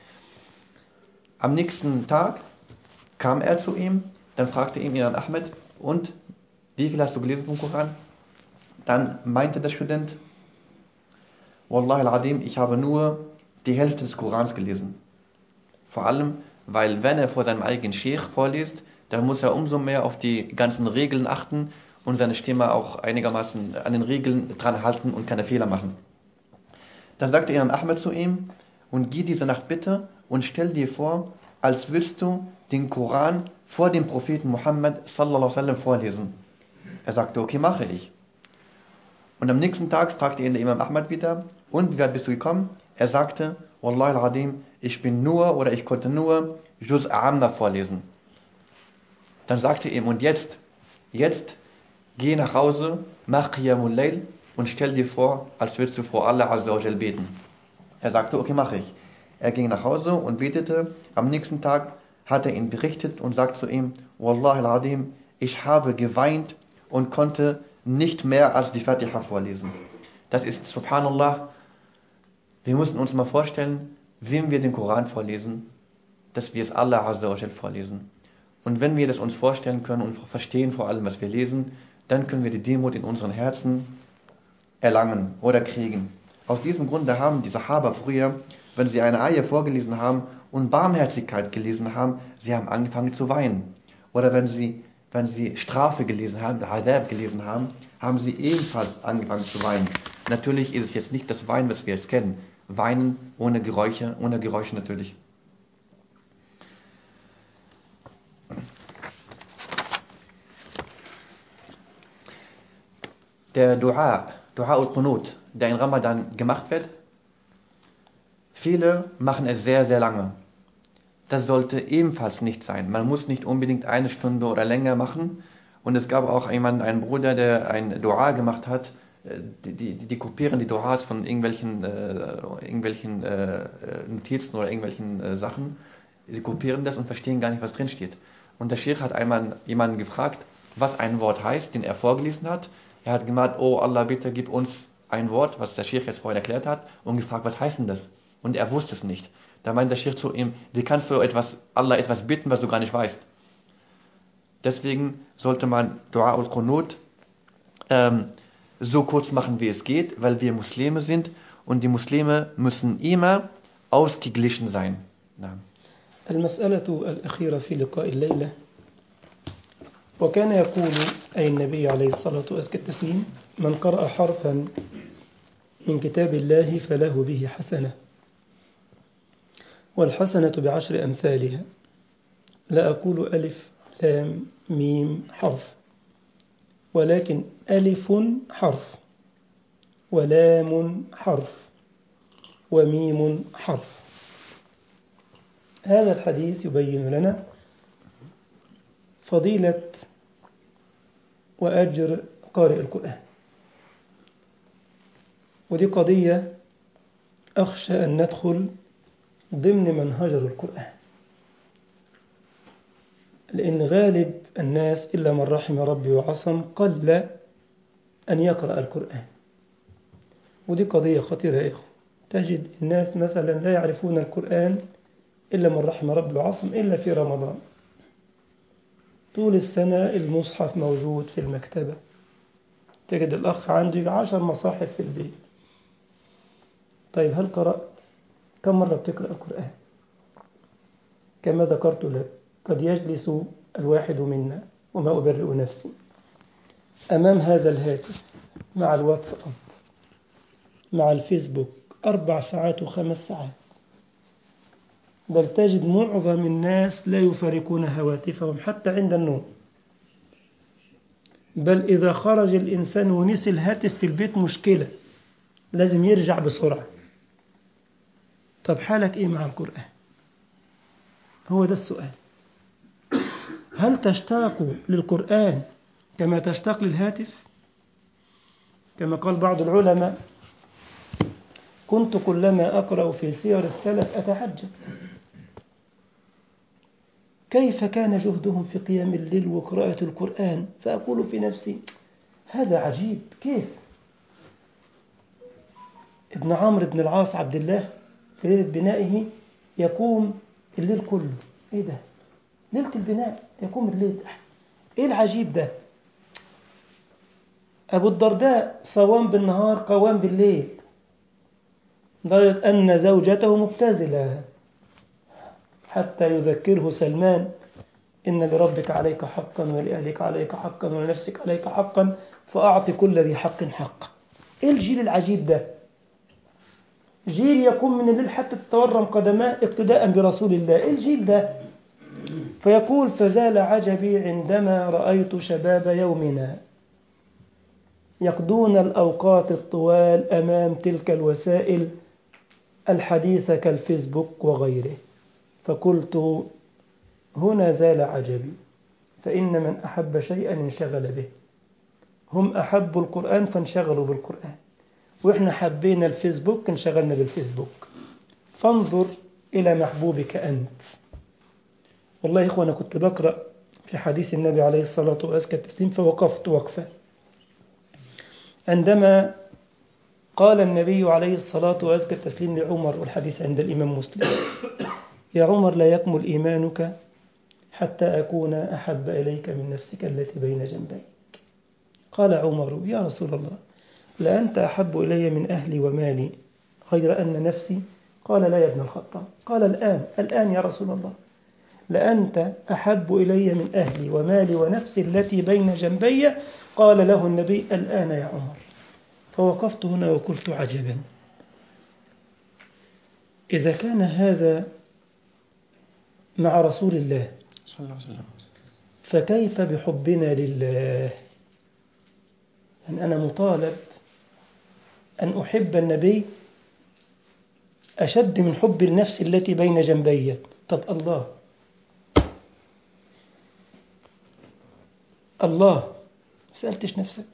Am nächsten Tag kam er zu ihm, dann fragte ihn Imam Ahmed, und wie viel hast du gelesen vom Koran? Dann meinte der Student, Wallahi al-Adim, ich habe nur die Hälfte des Korans gelesen. Vor allem, weil wenn er vor seinem eigenen Sheikh vorliest, dann muss er umso mehr auf die ganzen Regeln achten und seine Stimme auch einigermaßen an den Regeln dran halten und keine Fehler machen. Dann sagte Imam Ahmed zu ihm, und geh diese Nacht bitte und stell dir vor, als willst du den Koran vor dem Propheten Muhammad sallallahu alaihi wasallam vorlesen. Er sagte, okay, mache ich. Und am nächsten Tag fragte ihn der Imam Ahmad wieder, und wie weit bist du gekommen? Er sagte, Wallahi al-Adim, ich bin nur, oder ich konnte nur Juz' Amma vorlesen. Dann sagte er ihm, und jetzt, jetzt geh nach Hause, mach Qiyamul Layl und stell dir vor, als würdest du vor Allah Azza wa Jal beten. Er sagte, okay, mache ich. Er ging nach Hause und betete. Am nächsten Tag hat er ihn berichtet und sagt zu ihm, Wallahi al-Adim, ich habe geweint und konnte nicht mehr als die Fatiha vorlesen. Das ist, subhanallah, wir müssen uns mal vorstellen, wem wir den Koran vorlesen, dass wir es Allah Azza wa Jal vorlesen. Und wenn wir das uns vorstellen können und verstehen vor allem, was wir lesen, dann können wir die Demut in unseren Herzen erlangen oder kriegen. Aus diesem Grunde haben die Sahaba früher, wenn sie eine Ayah vorgelesen haben und Barmherzigkeit gelesen haben, sie haben angefangen zu weinen. Oder wenn sie, wenn sie Strafe gelesen haben, Adab gelesen haben, haben sie ebenfalls angefangen zu weinen. Natürlich ist es jetzt nicht das Weinen, was wir jetzt kennen. Weinen ohne Geräusche, ohne Geräusche natürlich. Der Dua, Dua al-Qunut, der in Ramadan gemacht wird, viele machen es sehr, sehr lange. Das sollte ebenfalls nicht sein. Man muss nicht unbedingt eine Stunde oder länger machen. Und es gab auch jemanden, einen Bruder, der ein Dua gemacht hat. Die, die, die kopieren die Duas von irgendwelchen, äh, irgendwelchen äh, Notizen oder irgendwelchen äh, Sachen. Sie kopieren das und verstehen gar nicht, was drin steht. Und der Sheikh hat einmal jemanden gefragt, was ein Wort heißt, den er vorgelesen hat. Er hat gemeint, oh Allah, bitte gib uns ein Wort, was der Sheikh jetzt vorhin erklärt hat, und gefragt, was heißt denn das? Und er wusste es nicht. Da meint der Sheikh zu ihm, wie kannst du etwas, Allah etwas bitten, was du gar nicht weißt? Deswegen sollte man Dua al-Qunut ähm, so kurz machen, wie es geht, weil wir Muslime sind und die Muslime müssen immer ausgeglichen sein. Nein. المسألة الأخيرة في لقاء الليلة، وكان يقول أي النبي عليه الصلاة والتسليم من قرأ حرفا من كتاب الله فله به حسنة، والحسنة بعشر أمثالها، لا أقول ألف لام ميم حرف، ولكن ألف حرف ولام حرف وميم حرف. هذا الحديث يبين لنا فضيلة وأجر قارئ القرآن، ودي قضية أخشى أن ندخل ضمن من هجر القرآن، لأن غالب الناس إلا من رحم ربي وعصم قل أن يقرأ القرآن، ودي قضية خطيرة يا إخوة. تجد الناس مثلا لا يعرفون القرآن إلا من رحم ربي وعصم إلا في رمضان. طول السنة المصحف موجود في المكتبة، تجد الأخ عنده عشر مصاحف في البيت. طيب هل قرأت؟ كم مرة بتقرأ القرآن؟ كما ذكرت لك قد يجلس الواحد منا وما أبرئ نفسي أمام هذا الهاتف مع الواتساب مع الفيسبوك أربع ساعات وخمس ساعات، بل تجد معظم الناس لا يفارقون هواتفهم حتى عند النوم، بل إذا خرج الإنسان ونسي الهاتف في البيت مشكلة، لازم يرجع بسرعة. طب حالك إيه مع القرآن؟ هو ده السؤال. هل تشتاق للقرآن كما تشتاق للهاتف؟ كما قال بعض العلماء: كنت كلما أقرأ في سير السلف أتعجب كيف كان جهدهم في قيام الليل وقراءة القرآن، فأقول في نفسي هذا عجيب. كيف ابن عمرو بن العاص عبد الله في ليلة بنائه يقوم الليل كله؟ إيه ده؟ ليلة البناء يقوم الليل، إيه العجيب ده؟ أبو الدرداء صوام بالنهار قوام بالليل، لدرجة أن زوجته مبتذلة حتى يذكره سلمان: إن لربك عليك حقا ولأهلك عليك حقا ولنفسك عليك حقا فأعط كل ذي حق حقا. إيه الجيل العجيب ده؟ جيل يقوم من الليل حتى تتورم قدماه اقتداء برسول الله. إيه الجيل ده؟ فيقول: فزال عجبي عندما رأيت شباب يومنا يقضون الأوقات الطوال أمام تلك الوسائل الحديثة كالفيسبوك وغيره، فقلت هنا زال عجبي، فإن من أحب شيئا انشغل به. هم أحبوا القرآن فانشغلوا بالقرآن، وإحنا حبينا الفيسبوك انشغلنا بالفيسبوك. فانظر إلى محبوبك أنت. والله يا إخوة أنا كنت بقرأ في حديث النبي عليه الصلاة وأزكى التسليم فوقفت وقفة عندما قال النبي عليه الصلاة وأزكى التسليم لعمر، والحديث عند الإمام مسلم: يا عمر لا يكمل إيمانك حتى أكون أحب إليك من نفسك التي بين جنبيك. قال عمر: يا رسول الله، لأنت أحب إلي من أهلي ومالي غير أن نفسي؟ قال: لا يا ابن الخطاب. قال: الآن الآن يا رسول الله، لأنت أحب إلي من أهلي ومالي ونفسي التي بين جنبي. قال له النبي: الآن يا عمر. فوقفت هنا وقلت عجبا، إذا كان هذا مع رسول الله صلى الله عليه وسلم فكيف بحبنا لله؟ يعني أنا مطالب أن أحب النبي أشد من حب النفس التي بين جنبي. طب الله الله سألتش نفسك؟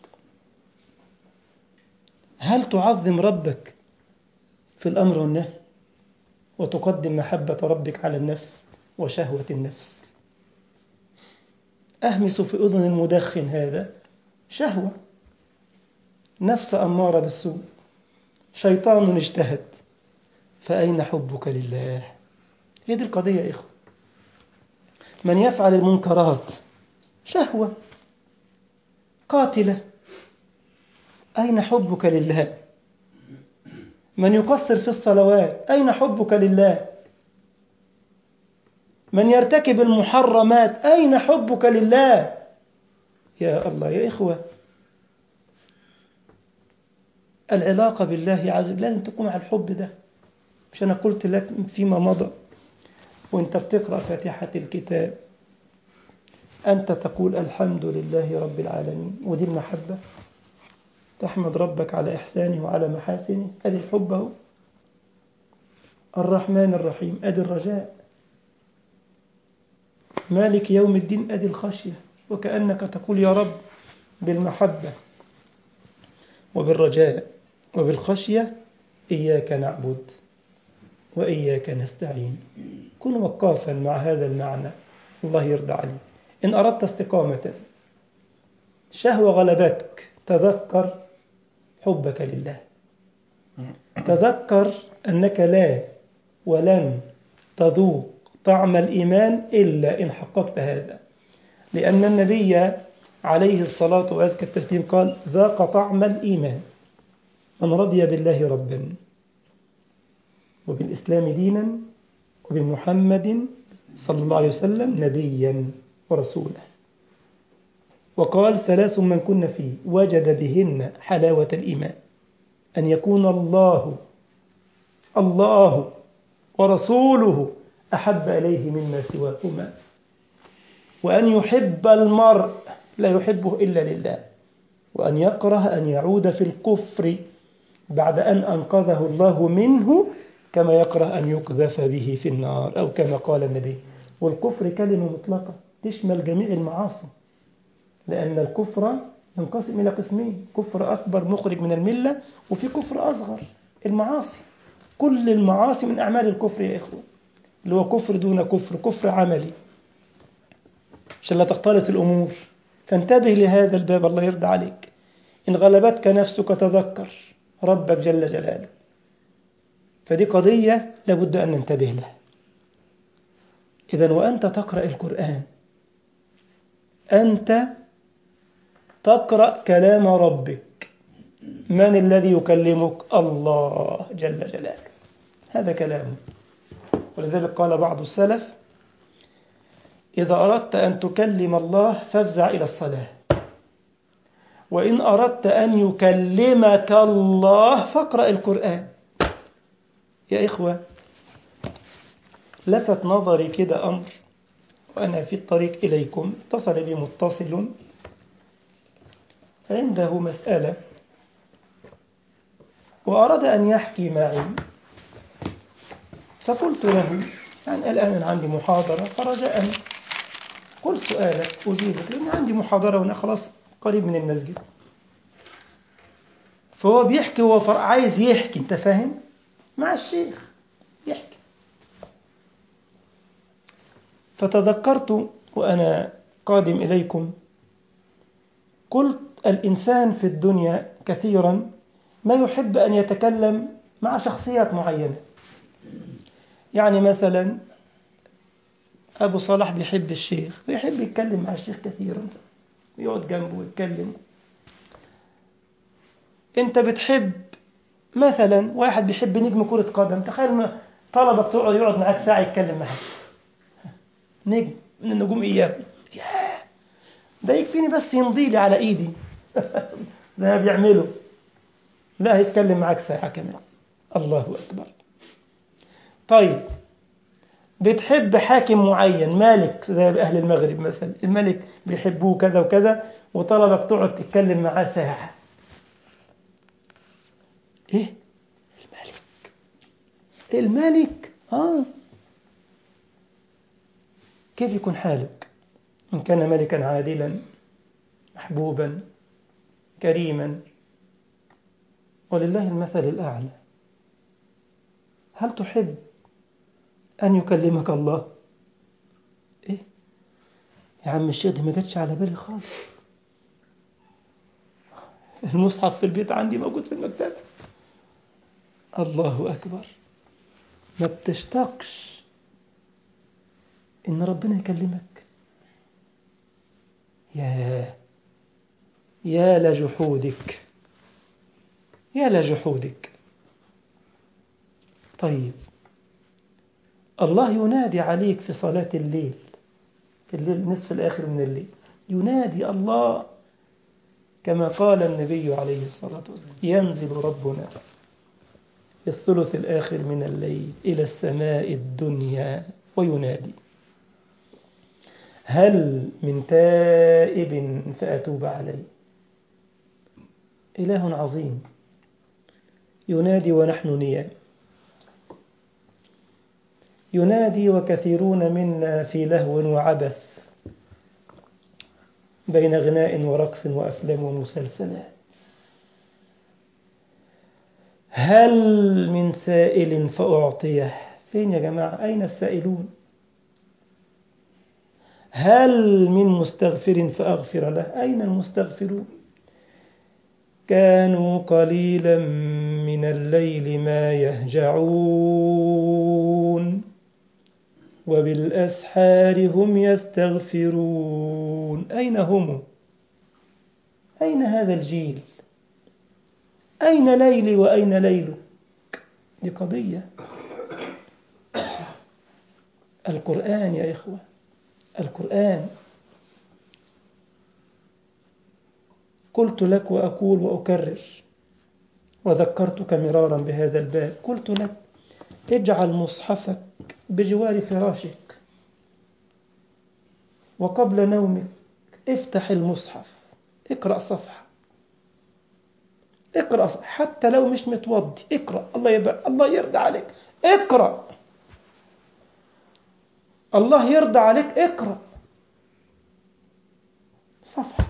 هل تعظم ربك في الأمر والنهي وتقدم محبة ربك على النفس وشهوة النفس؟ أهمس في أذن المدخن هذا شهوة، نفس أمارة بالسوء، شيطان اجتهد، فأين حبك لله؟ هي دي القضية يا إخوة. من يفعل المنكرات شهوة قاتلة، أين حبك لله؟ من يقصر في الصلوات أين حبك لله؟ من يرتكب المحرمات أين حبك لله؟ يا الله يا إخوة، العلاقة بالله عز وجل لازم تكون على الحب ده. مش أنا قلت لك فيما مضى وانت بتقرأ فاتحة الكتاب أنت تقول الحمد لله رب العالمين، ودي المحبة، تحمد ربك على إحسانه وعلى محاسنه، أدي الحب هو. الرحمن الرحيم، أدي الرجاء. مالك يوم الدين أدي الخشية، وكأنك تقول يا رب بالمحبة وبالرجاء وبالخشية إياك نعبد وإياك نستعين. كن وقافا مع هذا المعنى، الله يرضى عليك. إن أردت استقامة، شهوة غلبتك، تذكر حبك لله، تذكر أنك لا ولن تذوق طعم الإيمان إلا إن حققت هذا، لأن النبي عليه الصلاة وأزكى التسليم قال ذاق طعم الإيمان من رضي بالله ربا وبالإسلام دينا وبمحمد صلى الله عليه وسلم نبيا ورسولا. وقال ثلاث من كن فيه وجد بهن حلاوة الإيمان: أن يكون الله الله ورسوله أحب إليه مما سواهما، وأن يحب المرء لا يحبه إلا لله، وأن يكره أن يعود في الكفر بعد أن أنقذه الله منه، كما يكره أن يقذف به في النار، أو كما قال النبي. والكفر كلمة مطلقة تشمل جميع المعاصي، لأن الكفر ينقسم إلى قسمين: كفر أكبر مخرج من الملة، وفي كفر أصغر المعاصي. كل المعاصي من أعمال الكفر يا إخوة، اللي هو كفر دون كفر، كفر عملي، عشان لا تختلط الأمور. فانتبه لهذا الباب، الله يرضى عليك. إن غلبتك نفسك تذكر ربك جل جلاله، فدي قضية لابد أن ننتبه لها. إذن وأنت تقرأ القرآن أنت تقرأ كلام ربك. من الذي يكلمك؟ الله جل جلاله، هذا كلامه. ولذلك قال بعض السلف: إذا أردت أن تكلم الله فافزع إلى الصلاة، وإن أردت أن يكلمك الله فاقرأ القرآن. يا إخوة، لفت نظري كده أمر وأنا في الطريق إليكم، اتصل بي متصل عنده مسألة وأراد أن يحكي معي، فقلت له يعني الآن أنا عندي محاضرة، فرجاء قل سؤالك أجيبك، لأن عندي محاضرة وأنا خلاص قريب من المسجد. فهو بيحكي، هو عايز يحكي، أنت فاهم، مع الشيخ يحكي. فتذكرت وأنا قادم إليكم، قلت الإنسان في الدنيا كثيرا ما يحب أن يتكلم مع شخصيات معينة. يعني مثلا أبو صلاح بيحب الشيخ، ويحب يتكلم مع الشيخ كثيرا، يقعد جنبه ويتكلم. أنت بتحب مثلا واحد بيحب نجم كرة قدم، تخيل ما طلبك تقعد يقعد معاك ساعة يتكلم معاك، نجم من النجوم إياه، ياه ده يكفيني بس يمضي لي على إيدي زي ما بيعملوا، لا هيتكلم معاك ساعة كمان. الله أكبر. طيب بتحب حاكم معين، مالك زي أهل المغرب مثلا، الملك بيحبوه كذا وكذا، وطلبك تقعد تتكلم معاه ساعة. إيه؟ الملك الملك آه كيف يكون حالك إن كان ملكا عادلا محبوبا كريما ولله المثل الأعلى؟ هل تحب أن يكلمك الله؟ إيه يا عم الشيخ، دي ما جاتش على بالي خالص. المصحف في البيت عندي موجود في المكتبة. الله أكبر. ما بتشتاقش إن ربنا يكلمك؟ يا يا لجحودك، يا لجحودك. طيب الله ينادي عليك في صلاة الليل، في الليل نصف الآخر من الليل، ينادي الله كما قال النبي عليه الصلاة والسلام: ينزل ربنا في الثلث الآخر من الليل إلى السماء الدنيا وينادي: هل من تائب فأتوب عليه. إله عظيم ينادي ونحن نيام. ينادي وكثيرون منا في لهو وعبث بين غناء ورقص وأفلام ومسلسلات. هل من سائل فأعطيه؟ فين يا جماعة؟ أين السائلون؟ هل من مستغفر فأغفر له؟ أين المستغفرون؟ كانوا قليلا من الليل ما يهجعون وبالأسحار هم يستغفرون. أين هم؟ أين هذا الجيل؟ أين ليلي وأين ليلك؟ دي قضية. القرآن يا إخوة، القرآن. قلت لك وأقول وأكرر وذكرتك مرارا بهذا الباب، قلت لك اجعل مصحفك بجوار فراشك، وقبل نومك افتح المصحف، اقرأ صفحة، اقرأ صفحة. حتى لو مش متوضي اقرأ، الله يبقى الله يرضى عليك اقرأ، الله يرضى عليك اقرأ صفحة.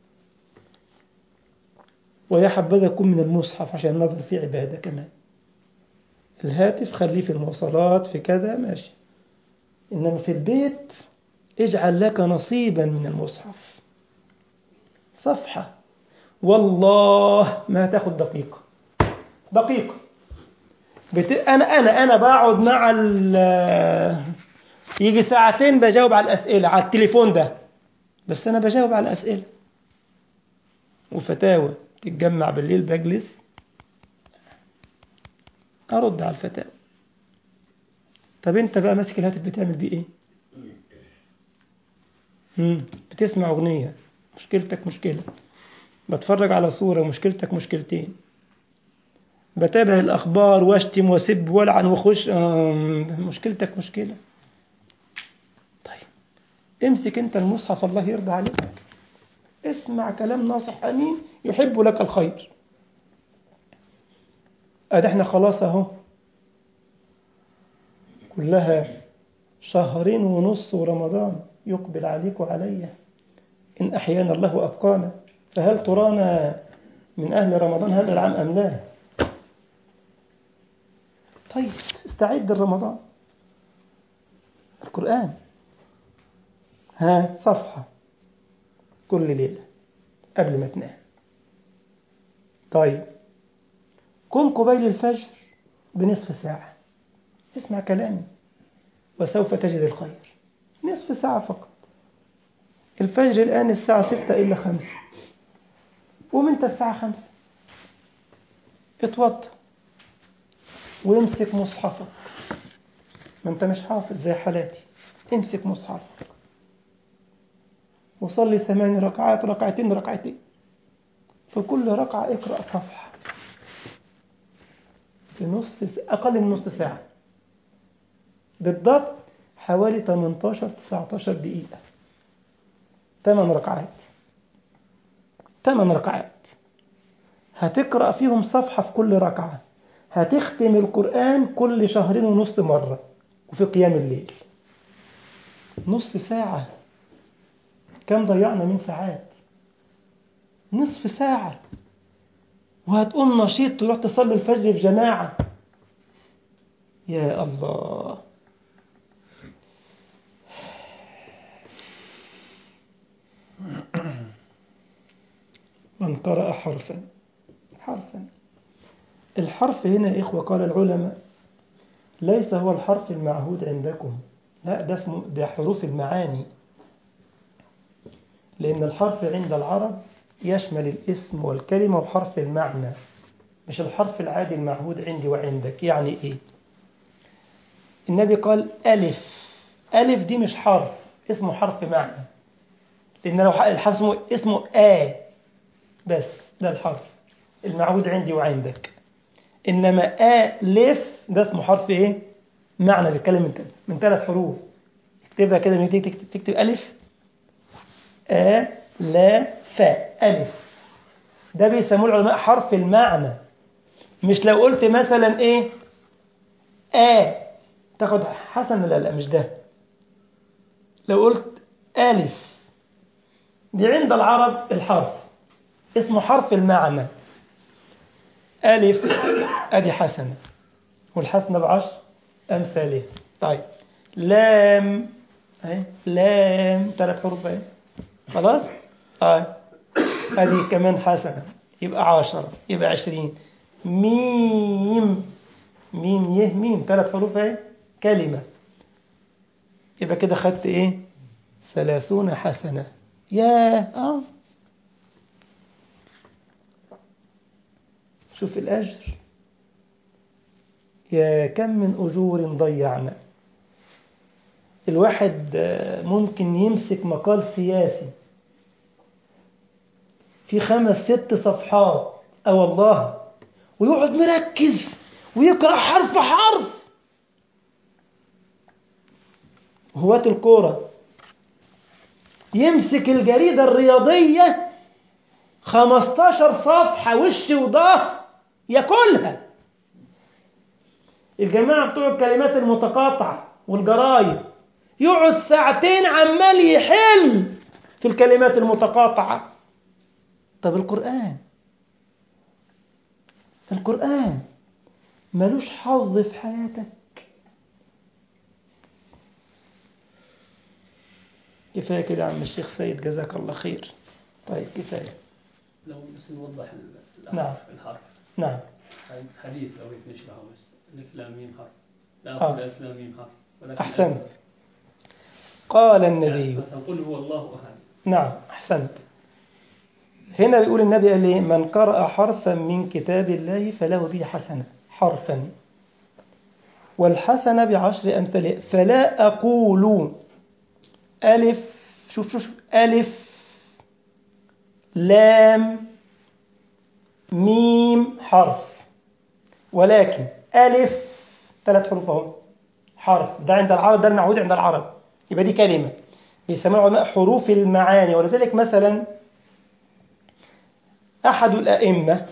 ويا حبذا يكون من المصحف عشان النظر فيه عبادة كمان. الهاتف خليه في المواصلات في كذا ماشي، إنما في البيت اجعل لك نصيبا من المصحف، صفحة. والله ما تاخد دقيقة دقيقة. بت... أنا أنا أنا بقعد مع ال... يجي ساعتين بجاوب على الأسئلة على التليفون ده، بس أنا بجاوب على الأسئلة وفتاوى تتجمع بالليل، بجلس أرد على الفتاوى. طب أنت بقى ماسك الهاتف بتعمل بيه إيه؟ مم. بتسمع أغنية، مشكلتك مشكلة. بتفرج على صورة، مشكلتك مشكلتين. بتابع الأخبار واشتم وسب والعن وخش، مشكلتك مشكلة. طيب امسك أنت المصحف، الله يرضى عليك، اسمع كلام ناصح أمين يحب لك الخير. أدي احنا خلاص أهو، كلها شهرين ونص ورمضان يقبل عليك وعلي إن أحيانا الله وأبقانا. فهل ترانا من أهل رمضان هذا العام أم لا؟ طيب استعد لرمضان. القرآن ها صفحة كل ليلة قبل ما تنام. طيب قم قبيل الفجر بنصف ساعة، اسمع كلامي وسوف تجد الخير. نصف ساعة فقط. الفجر الآن الساعة ستة إلا خمسة، قوم أنت الساعة خمسة اتوضى وامسك مصحفك. ما أنت مش حافظ زي حالاتي، امسك مصحفك وصلي ثمان ركعات، ركعتين ركعتين، في كل ركعة اقرأ صفحة في نص س... أقل من نص ساعة بالضبط، حوالي ثمانية عشر تسعة عشر دقيقة. ثمان ركعات، ثمان ركعات هتقرأ فيهم صفحة في كل ركعة. هتختم القرآن كل شهرين ونص مرة، وفي قيام الليل نص ساعة. كم ضيعنا من ساعات؟ نصف ساعة، وهتقوم نشيط تروح تصلي الفجر في جماعة. يا الله. من قرأ حرفا حرفا. الحرف هنا يا إخوة قال العلماء ليس هو الحرف المعهود عندكم، لا، ده اسمه ده حروف المعاني. لأن الحرف عند العرب يشمل الاسم والكلمة وحرف المعنى، مش الحرف العادي المعهود عندي وعندك. يعني إيه؟ النبي قال ألف. ألف دي مش حرف، اسمه حرف معنى. لأن لو الحرف اسمه, اسمه آ بس، ده الحرف المعهود عندي وعندك. إنما ألف ده اسمه حرف إيه؟ معنى، بيتكلم من من ثلاث حروف. اكتبها كده لما تيجي تكتب ألف آ لا فاء، ألف ده بيسموه العلماء حرف المعنى. مش لو قلت مثلا إيه آ تاخد حسنة. لا لا مش ده. لو قلت ألف، دي عند العرب الحرف اسمه حرف المعنى. ألف أدي حسنة، والحسنة بعشر أمثاله. طيب لام اهي، لام ثلاث حروف اهي، خلاص. اه هذه كمان حسنة، يبقى عشرة، يبقى عشرين. ميم، ميم يه ميم ثلاث حروف اهي، كلمة، يبقى كده خدت ايه؟ ثلاثون حسنة. ياه اه شوف الأجر، يا كم من أجور ضيعنا. الواحد ممكن يمسك مقال سياسي في خمس ست صفحات، اه والله، ويقعد مركز ويقرأ حرف حرف. هواة الكورة يمسك الجريدة الرياضية خمستاشر صفحة وش وضاه ياكلها. الجماعة بتوع الكلمات المتقاطعة والجرايد يقعد ساعتين عمال يحل في الكلمات المتقاطعة. طب القرآن، القرآن ملوش حظ في حياتك؟ كفاية كده يا عم الشيخ سيد، جزاك الله خير. طيب كفاية. لو بس نوضح الحرف. نعم. الحرف نعم. حديث لو نشرحه بس. ألف لام ميم حرف. لا آه. أقول ألف لام ميم حرف. أحسنت. قال النبي، مثلا قل هو الله أحد. نعم أحسنت. هنا بيقول النبي قال لي من قرأ حرفا من كتاب الله فله به حسنة، حرفا، والحسنة بعشر أمثالها. فلا أقول ألف، شوف شوف شوف، ألف لام ميم حرف، ولكن ألف ثلاث حروف اهو حرف. ده عند العرب، ده المعهود عند العرب، يبقى دي كلمة بيسموها علماء حروف المعاني. ولذلك مثلا أحد الأئمة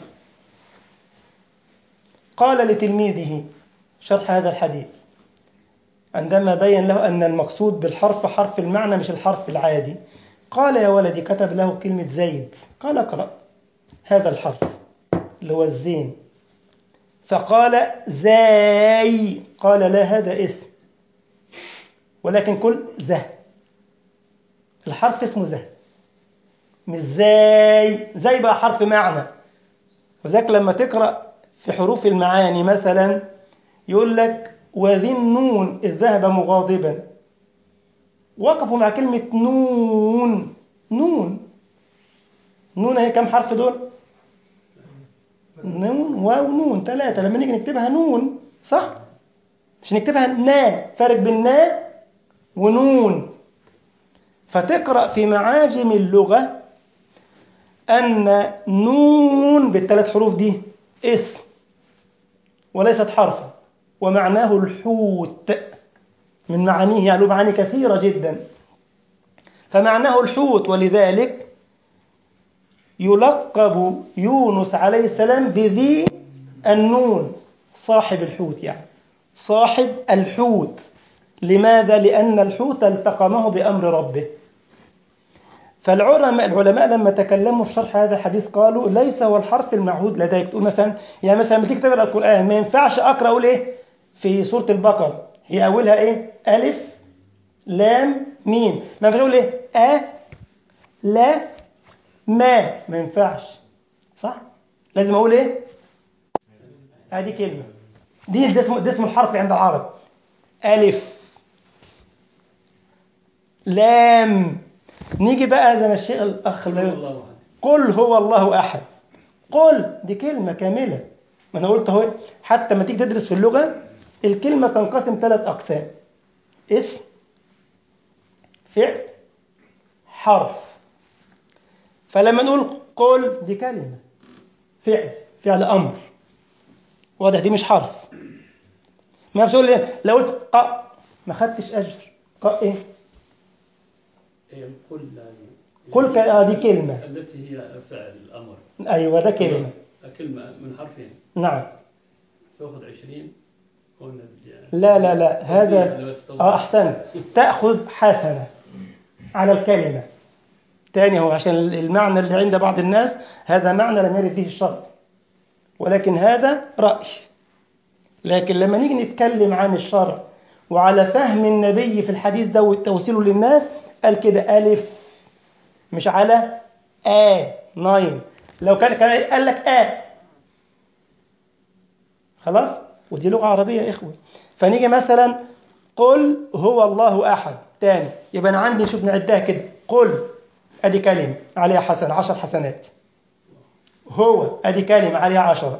قال لتلميذه شرح هذا الحديث عندما بين له أن المقصود بالحرف حرف المعنى مش الحرف العادي، قال يا ولدي، كتب له كلمة زيد، قال اقرأ هذا الحرف اللي هو الزين، فقال زاي، قال لا هذا اسم، ولكن كل زه، الحرف اسمه زه مش زاي. زي بقى حرف معنى. وذلك لما تقرأ في حروف المعاني مثلا يقول لك وذي النون إذ ذهب مغاضبا، وقفوا مع كلمة نون. نون نون هي كم حرف دول؟ نون واو نون ثلاثة. لما نيجي نكتبها نون صح؟ مش نكتبها نا، فرق بين نا ونون. فتقرأ في معاجم اللغة أن نون بالثلاث حروف دي اسم وليست حرفا، ومعناه الحوت. من معانيه يعني له معاني كثيرة جدا، فمعناه الحوت. ولذلك يلقب يونس عليه السلام بذي النون، صاحب الحوت، يعني صاحب الحوت. لماذا؟ لأن الحوت التقمه بأمر ربه. فالعلماء العلماء لما تكلموا في شرح هذا الحديث قالوا ليس هو الحرف المعهود لديك. تقول مثلا، يعني مثلا لما تيجي تقرأ القرآن ما ينفعش أقرأ أقول إيه في سورة البقرة، هي أولها إيه؟ ألف لام ميم. ما ينفعش أقول إيه أ لا ما، ما ينفعش صح؟ لازم أقول إيه؟ هذه كلمة دي، ده اسمه ده اسمه الحرف عند العرب. ألف لام. نيجي بقى زي ما الشيخ الأخ قل هو الله أحد. قل دي كلمة كاملة. ما أنا قلت أهو، حتى ما تيجي تدرس في اللغة الكلمة تنقسم ثلاث أقسام: اسم، فعل، حرف. فلما نقول قل دي كلمة فعل، فعل أمر، واضح، دي مش حرف. ما بتقول لي لو قلت ق ما خدتش أجر. ق إيه؟ قل قل آه دي كلمة التي هي فعل الأمر. أيوة ده كلمة. كلمة من حرفين. نعم. تأخذ عشرين لا لا لا هذا اه احسن، تأخذ حسنة على الكلمة. تاني هو عشان المعنى اللي عند بعض الناس هذا معنى لم يرد به الشرع، ولكن هذا رأي. لكن لما نيجي نتكلم عن الشرع وعلى فهم النبي في الحديث ده وتوصيله للناس، قال كده ألف، مش على آ ناين. لو كان كان قال لك آ خلاص، ودي لغة عربية يا إخوة. فنيجي مثلا قل هو الله أحد، تاني يبقى أنا عندي شوف نعدها كده، قل أدي كلمة عليها حسنة عشر حسنات، هو أدي كلمة عليها عشرة،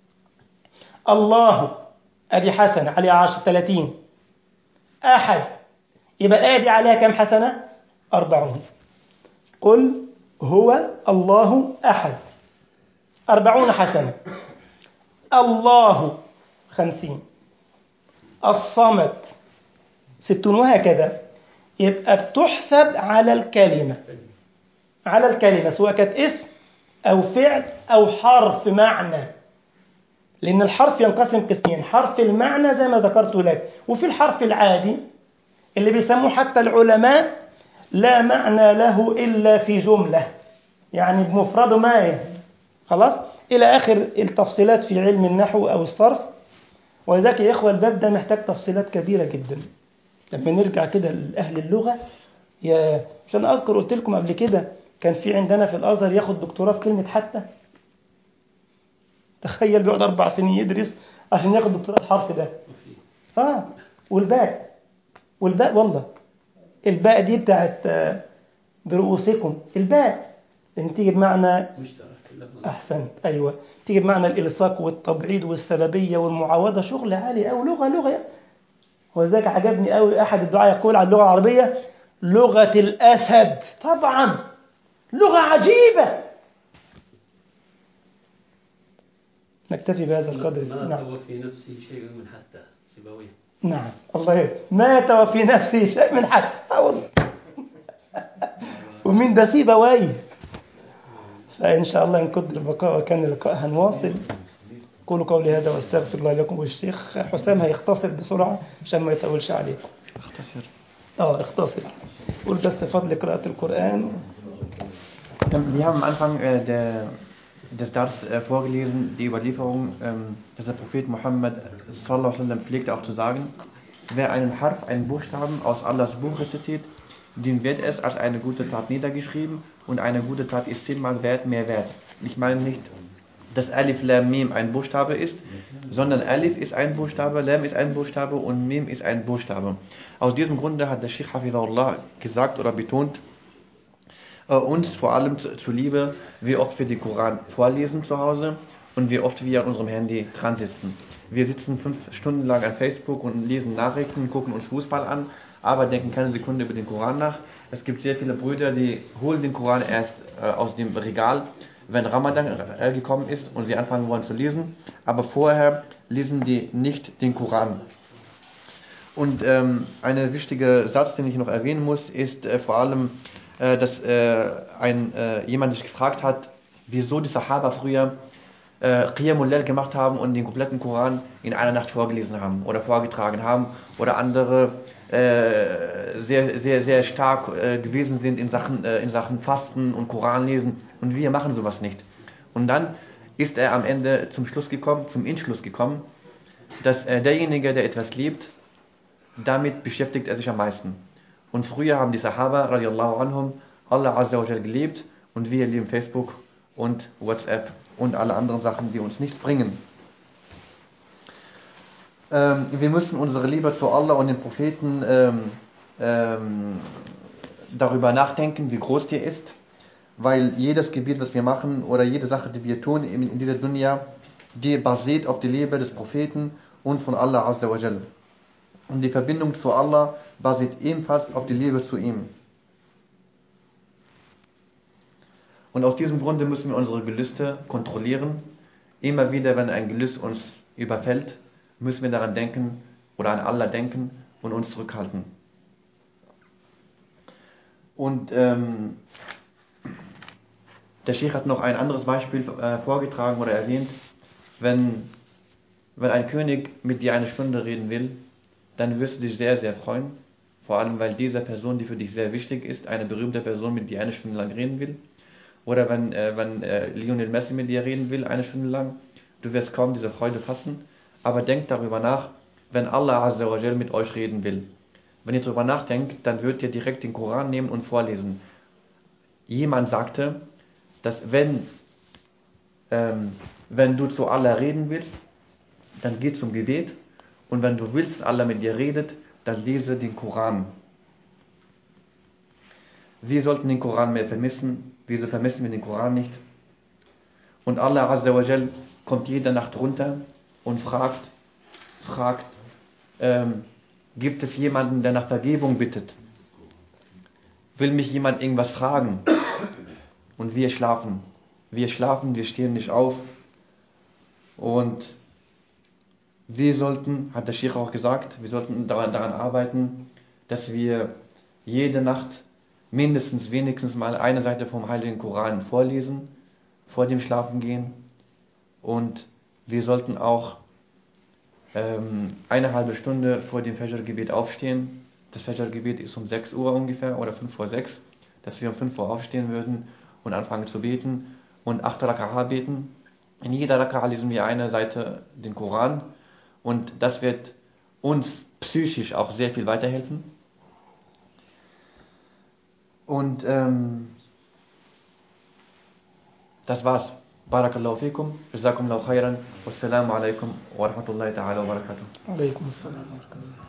الله أدي حسنة عليها عشرة ثلاثين، أحد يبقى الآية دي عليها كم حسنة؟ أربعون. قل هو الله أحد أربعون حسنة، الله خمسين، الصمد ستون، وهكذا. يبقى بتحسب على الكلمة، على الكلمة سواء كانت اسم أو فعل أو حرف معنى، لأن الحرف ينقسم قسمين، حرف المعنى زي ما ذكرت لك، وفي الحرف العادي اللي بيسموه حتى العلماء لا معنى له إلا في جملة، يعني بمفرده ما خلاص إلى آخر التفصيلات في علم النحو أو الصرف. وذاك يا إخوة الباب ده محتاج تفصيلات كبيرة جدا. لما نرجع كده لأهل اللغة، يا مش أنا أذكر قلت لكم قبل كده كان في عندنا في الأزهر ياخد دكتوراه في كلمة حتى. تخيل بيقعد أربع سنين يدرس عشان ياخد دكتوراه الحرف ده. آه والباء، والباء والله الباء دي بتاعت برؤوسكم، الباء اللي تيجي بمعنى أحسنت، أيوة تيجي بمعنى الإلصاق والتبعيض والسببية والمعاوضة، شغل عالي أو لغة لغة. وذلك عجبني أوي أحد الدعاة يقول عن اللغة العربية لغة الأسد، طبعا لغة عجيبة. نكتفي بهذا القدر. ما نعم. توفي نفسي شيء من حتى سيبويه. نعم الله يهديك، ما توفي نفسي شيء من حتى والله ومن ده سيبويه. فإن شاء الله إن قدر البقاء وكان اللقاء هنواصل. قولوا قولي هذا واستغفر الله لكم. والشيخ حسام هيختصر بسرعة عشان ما يطولش عليكم. اختصر. اه اختصر. قول بس فضل قراءة القرآن. Wir haben am Anfang äh, der, des Darts äh, vorgelesen, die Überlieferung, ähm, dass der Prophet Muhammad sallallahu alaihi wasallam pflegte auch zu sagen, wer einen Harf, einen Buchstaben aus Allahs Buch rezitiert, dem wird es als eine gute Tat niedergeschrieben und eine gute Tat ist zehnmal wert, mehr wert. Ich meine nicht, dass Alif, Lam, Mim ein Buchstabe ist, sondern Alif ist ein Buchstabe, Lam ist ein Buchstabe und Mim ist ein Buchstabe. Aus diesem Grunde hat der Sheikh Hafizahullah gesagt oder betont, äh, uns vor allem zuliebe, wie oft wir den Koran vorlesen zu Hause und wie oft wir an unserem Handy dran sitzen. Wir sitzen fünf Stunden lang an Facebook und lesen Nachrichten, gucken uns Fußball an, aber denken keine Sekunde über den Koran nach. Es gibt sehr viele Brüder, die holen den Koran erst äh, aus dem Regal, wenn Ramadan äh, gekommen ist und sie anfangen wollen zu lesen, aber vorher lesen die nicht den Koran. Und ähm, ein wichtiger Satz, den ich noch erwähnen muss, ist äh, vor allem, äh, dass äh, ein, äh, jemand sich gefragt hat, wieso die Sahaba früher äh, Qiyamul Layl gemacht haben und den kompletten Koran in einer Nacht vorgelesen haben oder vorgetragen haben, oder andere äh, sehr, sehr, sehr stark äh, gewesen sind in Sachen, äh, in Sachen Fasten und Koran lesen, und wir machen sowas nicht. Und dann ist er am Ende zum Schluss gekommen, zum Entschluss gekommen, dass äh, derjenige, der etwas liebt, damit beschäftigt er sich am meisten. Und früher haben die Sahaba radiallahu anhum Allah azza wa jal gelebt, und wir lieben Facebook und WhatsApp und alle anderen Sachen, die uns nichts bringen. Ähm, wir müssen unsere Liebe zu Allah und den Propheten ähm, ähm, darüber nachdenken, wie groß die ist, weil jedes Gebiet, was wir machen, oder jede Sache, die wir tun in, in dieser Dunya, die basiert auf der Liebe des Propheten und von Allah azza wa jal. Und die Verbindung zu Allah basiert ebenfalls auf die Liebe zu ihm. Und aus diesem Grunde müssen wir unsere Gelüste kontrollieren. Immer wieder, wenn ein Gelüst uns überfällt, müssen wir daran denken oder an Allah denken und uns zurückhalten. Und ähm, der Sheikh hat noch ein anderes Beispiel äh, vorgetragen oder erwähnt. Wenn, wenn ein König mit dir eine Stunde reden will, dann wirst du dich sehr, sehr freuen. Vor allem, weil diese Person, die für dich sehr wichtig ist, eine berühmte Person mit dir eine Stunde lang reden will. Oder wenn, äh, wenn äh, Lionel Messi mit dir reden will, eine Stunde lang, du wirst kaum diese Freude fassen. Aber denkt darüber nach, wenn Allah Azza wa Jal mit euch reden will. Wenn ihr darüber nachdenkt, dann würdet ihr direkt den Koran nehmen und vorlesen. Jemand sagte, dass wenn, ähm, wenn du zu Allah reden willst, dann geh zum Gebet. Und wenn du willst, dass Allah mit dir redet, dann lese den Koran. Wir sollten den Koran mehr vermissen. Wieso vermissen wir den Koran nicht? Und Allah Azza wa Jal kommt jede Nacht runter und fragt, fragt, ähm, gibt es jemanden, der nach Vergebung bittet? Will mich jemand irgendwas fragen? Und wir schlafen. Wir schlafen, wir stehen nicht auf. Und wir sollten, hat der Sheikh auch gesagt, wir sollten daran, daran arbeiten, dass wir jede Nacht mindestens wenigstens mal eine Seite vom Heiligen Koran vorlesen, vor dem Schlafengehen. Und wir sollten auch ähm, eine halbe Stunde vor dem Fajr-Gebet aufstehen. Das Fajr-Gebet ist um sechs Uhr ungefähr oder fünf vor sechs, dass wir um fünf Uhr aufstehen würden und anfangen zu beten und acht Raka'a beten. In jeder Raka'a lesen wir eine Seite den Koran und das wird uns psychisch auch sehr viel weiterhelfen. Und ähm, das war's. Barakallahu fikum, jazakumullahu khairan, wassalamu alaikum wa rahmatullahi ta'ala wa barakatuh. Alaikum assalam.